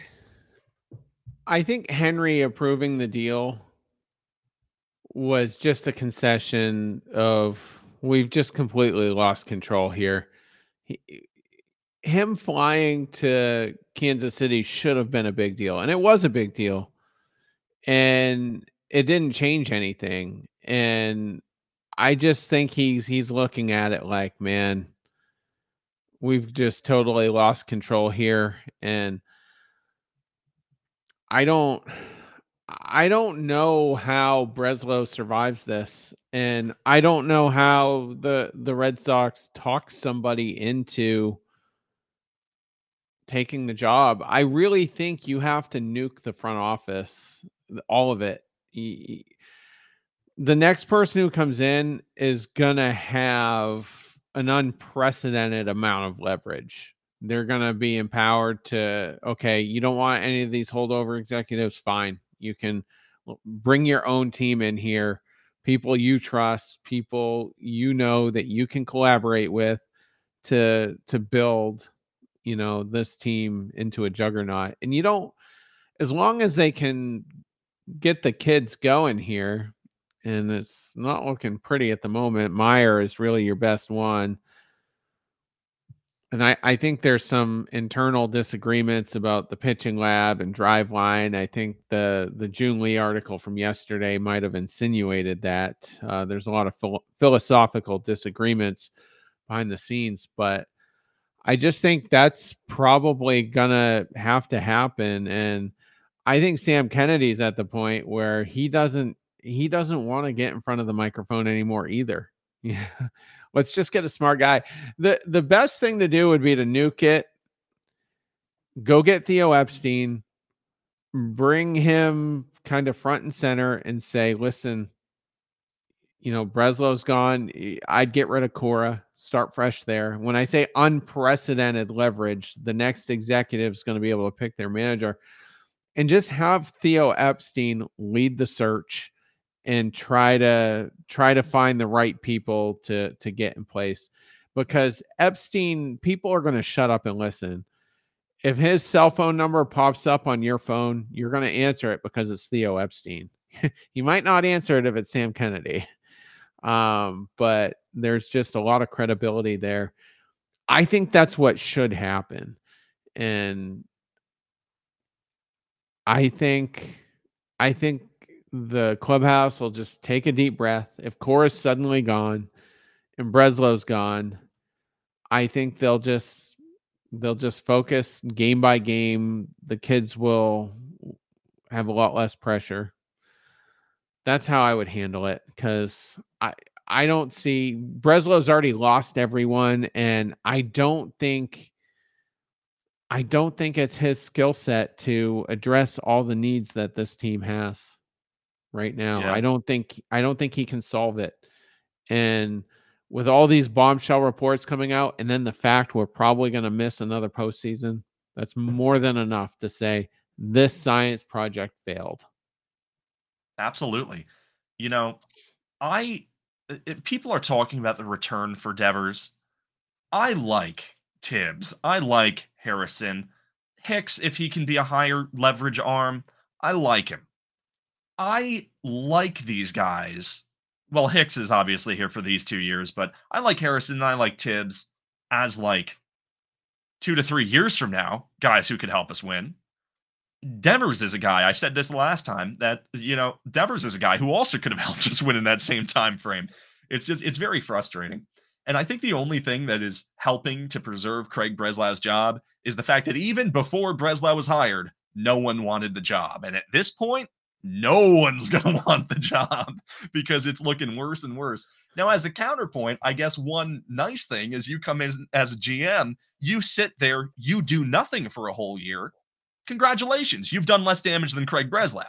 Henry approving the deal was just a concession of we've just completely lost control here. Him flying to Kansas City should have been a big deal, and it was a big deal, and it didn't change anything. And I just think he's looking at it like, man, we've just totally lost control here, and I don't know how Breslow survives this, and I don't know how the Red Sox talk somebody into taking the job. I really think you have to nuke the front office, all of it. The next person who comes in is going to have an unprecedented amount of leverage. They're going to be empowered to, okay, you don't want any of these holdover executives, fine. You can bring your own team in here, people you trust, people you know that you can collaborate with to build, this team into a juggernaut. And you don't, as long as they can get the kids going here, and it's not looking pretty at the moment. Meyer is really your best one. And I think there's some internal disagreements about the pitching lab and drive line. I think the June Lee article from yesterday might have insinuated that there's a lot of philosophical disagreements behind the scenes, but I just think that's probably gonna have to happen. And I think Sam Kennedy's at the point where he doesn't want to get in front of the microphone anymore either. Yeah. Let's just get a smart guy. The best thing to do would be to nuke it. Go get Theo Epstein, bring him kind of front and center and say, listen, Breslow's gone. I'd get rid of Cora, start fresh there. When I say unprecedented leverage, the next executive is going to be able to pick their manager, and just have Theo Epstein lead the search and try to find the right people to get in place, because Epstein, people are going to shut up and listen. If his cell phone number pops up on your phone, you're going to answer it because it's Theo Epstein. You might not answer it if it's Sam Kennedy. But there's just a lot of credibility there. I think that's what should happen. And I think the clubhouse will just take a deep breath. If Cora's suddenly gone and Breslow's gone, I think they'll just focus game by game. The kids will have a lot less pressure. That's how I would handle it, because I don't see, Breslow's already lost everyone, and I don't think it's his skill set to address all the needs that this team has right now. Yeah. I don't think he can solve it. And with all these bombshell reports coming out, and then the fact we're probably going to miss another postseason, that's more than enough to say this science project failed. Absolutely. People are talking about the return for Devers. I like Tibbs. I like Harrison. Hicks, if he can be a higher leverage arm, I like him. I like these guys. Well, Hicks is obviously here for these 2 years, but I like Harrison and I like Tibbs as 2 to 3 years from now, guys who could help us win. Devers is a guy, I said this last time, that, Devers is a guy who also could have helped us win in that same time frame. It's very frustrating. And I think the only thing that is helping to preserve Craig Breslau's job is the fact that even before Breslau was hired, no one wanted the job. And at this point, no one's going to want the job because it's looking worse and worse. Now, as a counterpoint, I guess one nice thing is you come in as a GM, you sit there, you do nothing for a whole year. Congratulations, you've done less damage than Craig Breslau.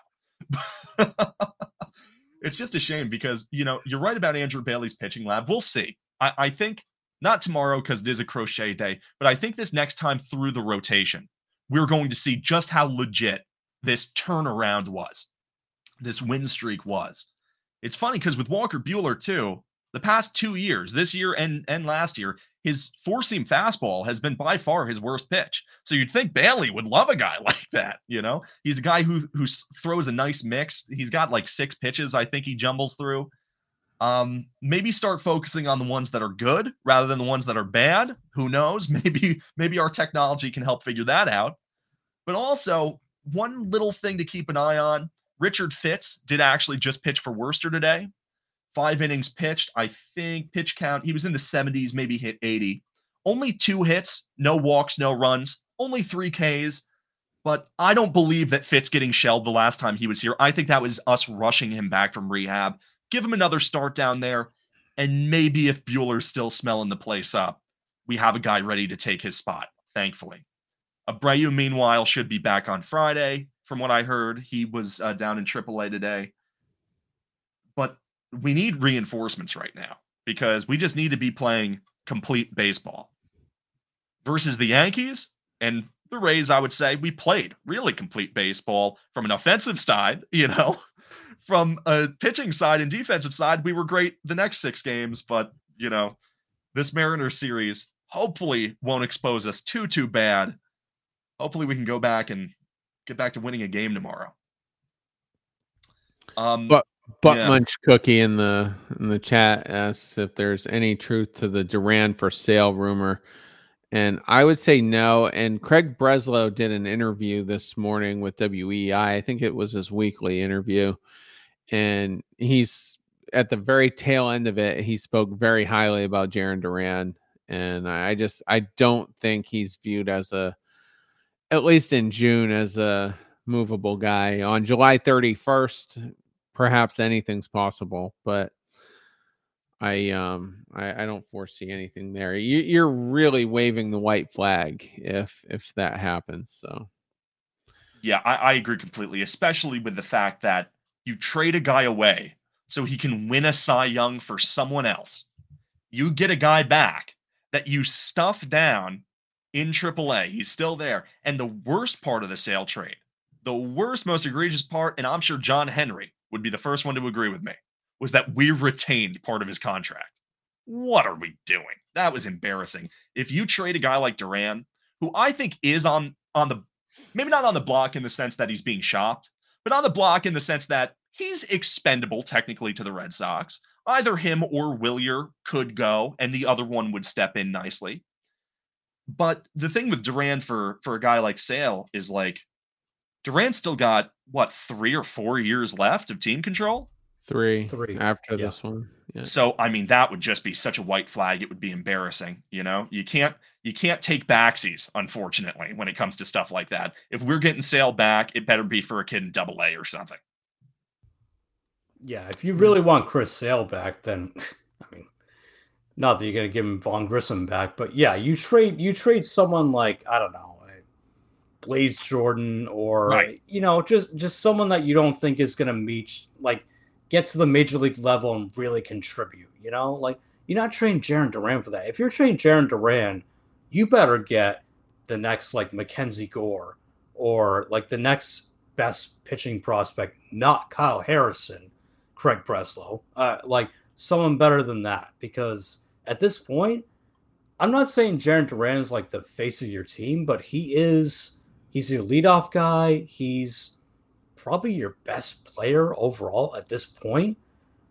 It's just a shame because, you're right about Andrew Bailey's pitching lab. We'll see. I think not tomorrow because it is a crochet day, but I think this next time through the rotation, we're going to see just how legit this turnaround was, this win streak was. It's funny because with Walker Buehler too, the past 2 years, this year and last year, his four-seam fastball has been by far his worst pitch. So you'd think Bailey would love a guy like that, He's a guy who throws a nice mix. He's got 6 pitches I think he jumbles through. Maybe start focusing on the ones that are good rather than the ones that are bad. Who knows? Maybe our technology can help figure that out. But also, one little thing to keep an eye on, Richard Fitz did actually just pitch for Worcester today. 5 innings pitched. I think pitch count, he was in the 70s, maybe hit 80. Only 2 hits, no walks, no runs, only 3 Ks. But I don't believe that Fitz getting shelled the last time he was here. I think that was us rushing him back from rehab. Give him another start down there. And maybe if Buehler's still smelling the place up, we have a guy ready to take his spot, thankfully. Abreu, meanwhile, should be back on Friday. From what I heard, he was down in AAA today. But we need reinforcements right now because we just need to be playing complete baseball. Versus the Yankees and the Rays, I would say we played really complete baseball from an offensive side, From a pitching side and defensive side, we were great the next 6 games. But, this Mariners series hopefully won't expose us too bad. Hopefully we can go back and get back to winning a game tomorrow. Munch Cookie in the chat asks if there's any truth to the Duran for sale rumor. And I would say no. And Craig Breslow did an interview this morning with WEI. I think it was his weekly interview. And he's at the very tail end of it. He spoke very highly about Jarren Duran. And I don't think he's viewed as at least in June, as a movable guy. On July 31st, perhaps anything's possible, but I don't foresee anything there. You're really waving the white flag if that happens. So Yeah, I agree completely, especially with the fact that you trade a guy away so he can win a Cy Young for someone else. You get a guy back that you stuff down in AAA. He's still there. And the worst part of the Sale trade, the worst, most egregious part, and I'm sure John Henry would be the first one to agree with me, was that we retained part of his contract. What are we doing? That was embarrassing. If you trade a guy like Duran, who I think is on the, maybe not on the block in the sense that he's being shopped, but on the block in the sense that he's expendable technically to the Red Sox. Either him or Willier could go, and the other one would step in nicely. But the thing with Duran for a guy like Sale is like, Duran still got, what, 3 or 4 years left of team control? Three after this one. Yeah. So, I mean, that would just be such a white flag. It would be embarrassing. You know, you can't take backsies, unfortunately, when it comes to stuff like that. If we're getting Sale back, it better be for a kid in AA or something. Yeah, if you really want Chris Sale back, then I mean, not that you're gonna give him Vaughn Grissom back, but yeah, you trade someone like, I don't know, Blaze Jordan, or right. Just someone that you don't think is gonna get to the major league level and really contribute. Like, you're not trading Jarren Duran for that. If you're trading Jarren Duran, you better get the next like Mackenzie Gore, or like the next best pitching prospect, not Kyle Harrison, Craig Breslow, like someone better than that. Because at this point, I'm not saying Jarren Duran's like the face of your team, but he's your leadoff guy. He's probably your best player overall at this point,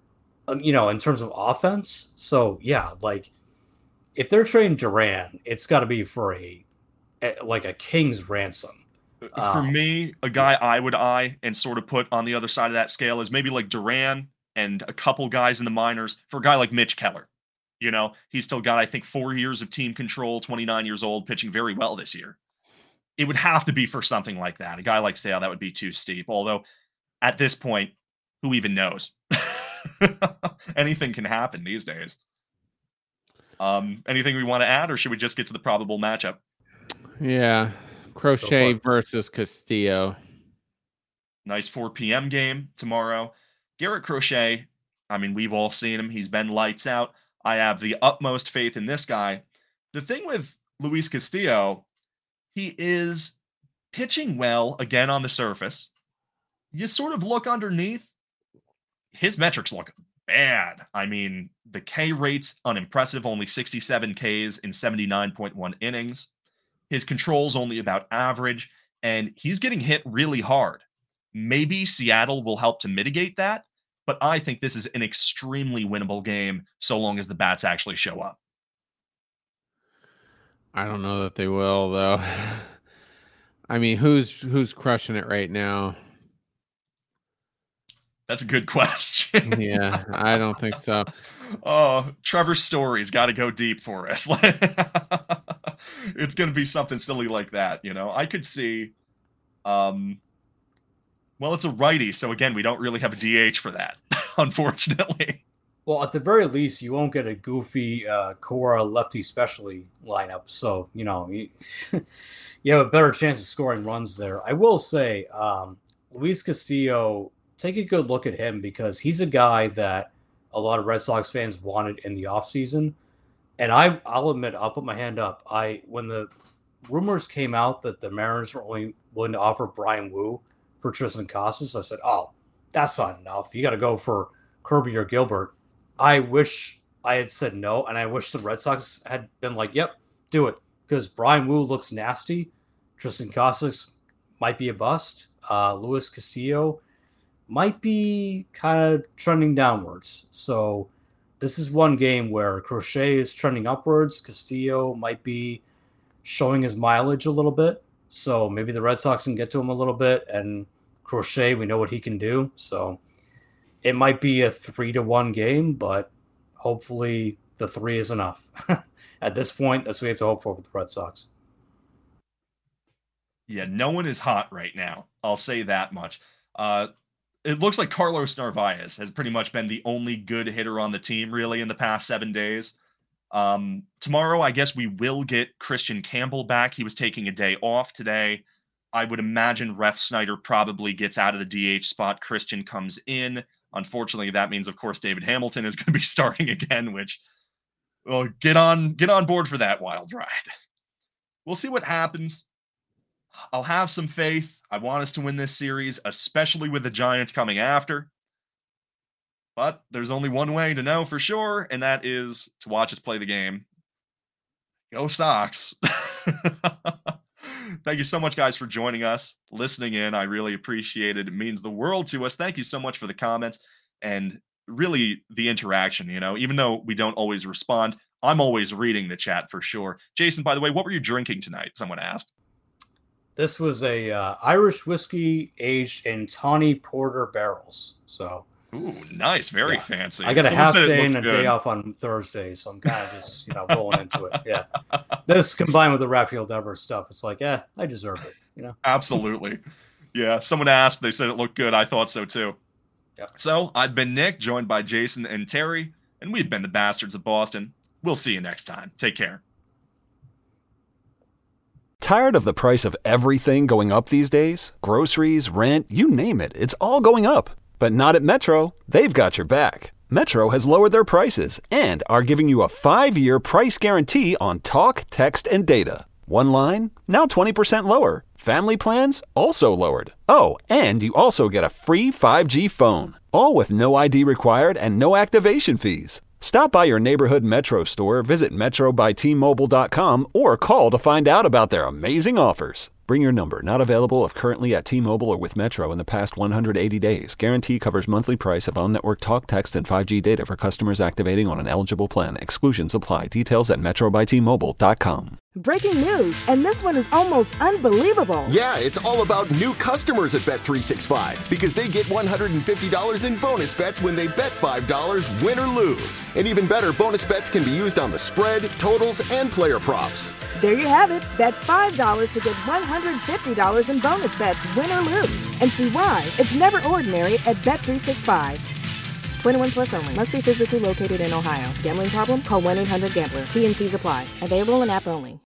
in terms of offense. So yeah, like if they're trading Duran, it's got to be for a king's ransom. For me, a guy I would eye and sort of put on the other side of that scale is maybe like Duran and a couple guys in the minors for a guy like Mitch Keller. He's still got, I think, 4 years of team control, 29 years old, pitching very well this year. It would have to be for something like that. A guy like Sale, that would be too steep. Although, at this point, who even knows? Anything can happen these days. Anything we want to add, or should we just get to the probable matchup? Yeah. Crochet versus Castillo. Nice 4 p.m. game tomorrow. Garrett Crochet, I mean, we've all seen him. He's been lights out. I have the utmost faith in this guy. The thing with Luis Castillo, he is pitching well again on the surface. You sort of look underneath, his metrics look bad. I mean, the K rate's unimpressive, only 67 Ks in 79.1 innings. His control's only about average, and he's getting hit really hard. Maybe Seattle will help to mitigate that, but I think this is an extremely winnable game so long as the bats actually show up. I don't know that they will, though. I mean, who's crushing it right now? That's a good question. Yeah, I don't think so. Oh, Trevor Story's got to go deep for us. It's going to be something silly like that, I could see, well, it's a righty, so again, we don't really have a DH for that, unfortunately. Well, at the very least, you won't get a goofy Cora lefty specialty lineup, so you have a better chance of scoring runs there. I will say, Luis Castillo, take a good look at him, because he's a guy that a lot of Red Sox fans wanted in the offseason. And I'll admit, I'll put my hand up. When the rumors came out that the Mariners were only willing to offer Brian Wu for Tristan Casas, I said, oh, that's not enough. You got to go for Kirby or Gilbert. I wish I had said no, and I wish the Red Sox had been like, yep, do it. Because Brian Wu looks nasty. Tristan Casas might be a bust. Luis Castillo might be kind of trending downwards. So this is one game where Crochet is trending upwards. Castillo might be showing his mileage a little bit. So maybe the Red Sox can get to him a little bit. And Crochet, we know what he can do. So it might be a 3-1 game, but hopefully the 3 is enough. At this point, that's what we have to hope for with the Red Sox. Yeah, no one is hot right now. I'll say that much. It looks like Carlos Narvaez has pretty much been the only good hitter on the team, really, in the past 7 days. Tomorrow, I guess we will get Christian Campbell back. He was taking a day off today. I would imagine Ref Snyder probably gets out of the DH spot. Christian comes in. Unfortunately, that means, of course, David Hamilton is going to be starting again, which, well, get on board for that wild ride. We'll see what happens. I'll have some faith. I want us to win this series, especially with the Giants coming after. But there's only one way to know for sure, and that is to watch us play the game. Go Sox. Thank you so much, guys, for joining us, listening in. I really appreciate it. It means the world to us. Thank you so much for the comments and really the interaction. Even though we don't always respond, I'm always reading the chat for sure. Jason, by the way, what were you drinking tonight? Someone asked. This was a Irish whiskey aged in tawny porter barrels. So, ooh, nice, very fancy. I got a half day and a day off on Thursday, so I'm kind of just rolling into it. Yeah, this combined with the Rafael Devers stuff, it's like, I deserve it. Absolutely. Yeah, someone asked, they said it looked good. I thought so too. Yeah. So I've been Nick, joined by Jason and Terry, and we've been the Bastards of Boston. We'll see you next time. Take care. Tired of the price of everything going up these days? Groceries, rent, you name it, it's all going up. But not at Metro. They've got your back. Metro has lowered their prices and are giving you a 5-year price guarantee on talk, text, and data. One line, now 20% lower. Family plans, also lowered. Oh, and you also get a free 5G phone. All with no ID required and no activation fees. Stop by your neighborhood Metro store, visit metrobytmobile.com, or call to find out about their amazing offers. Bring your number. Not available if currently at T-Mobile or with Metro in the past 180 days. Guarantee covers monthly price of on-network talk, text, and 5G data for customers activating on an eligible plan. Exclusions apply. Details at metrobytmobile.com. Breaking news, and this one is almost unbelievable. Yeah, it's all about new customers at Bet365 because they get $150 in bonus bets when they bet $5, win or lose. And even better, bonus bets can be used on the spread, totals, and player props. There you have it. Bet $5 to get $150 in bonus bets, win or lose. And see why it's never ordinary at Bet365. 21 plus only. Must be physically located in Ohio. Gambling problem? Call 1-800-GAMBLER. T&Cs apply. Available in app only.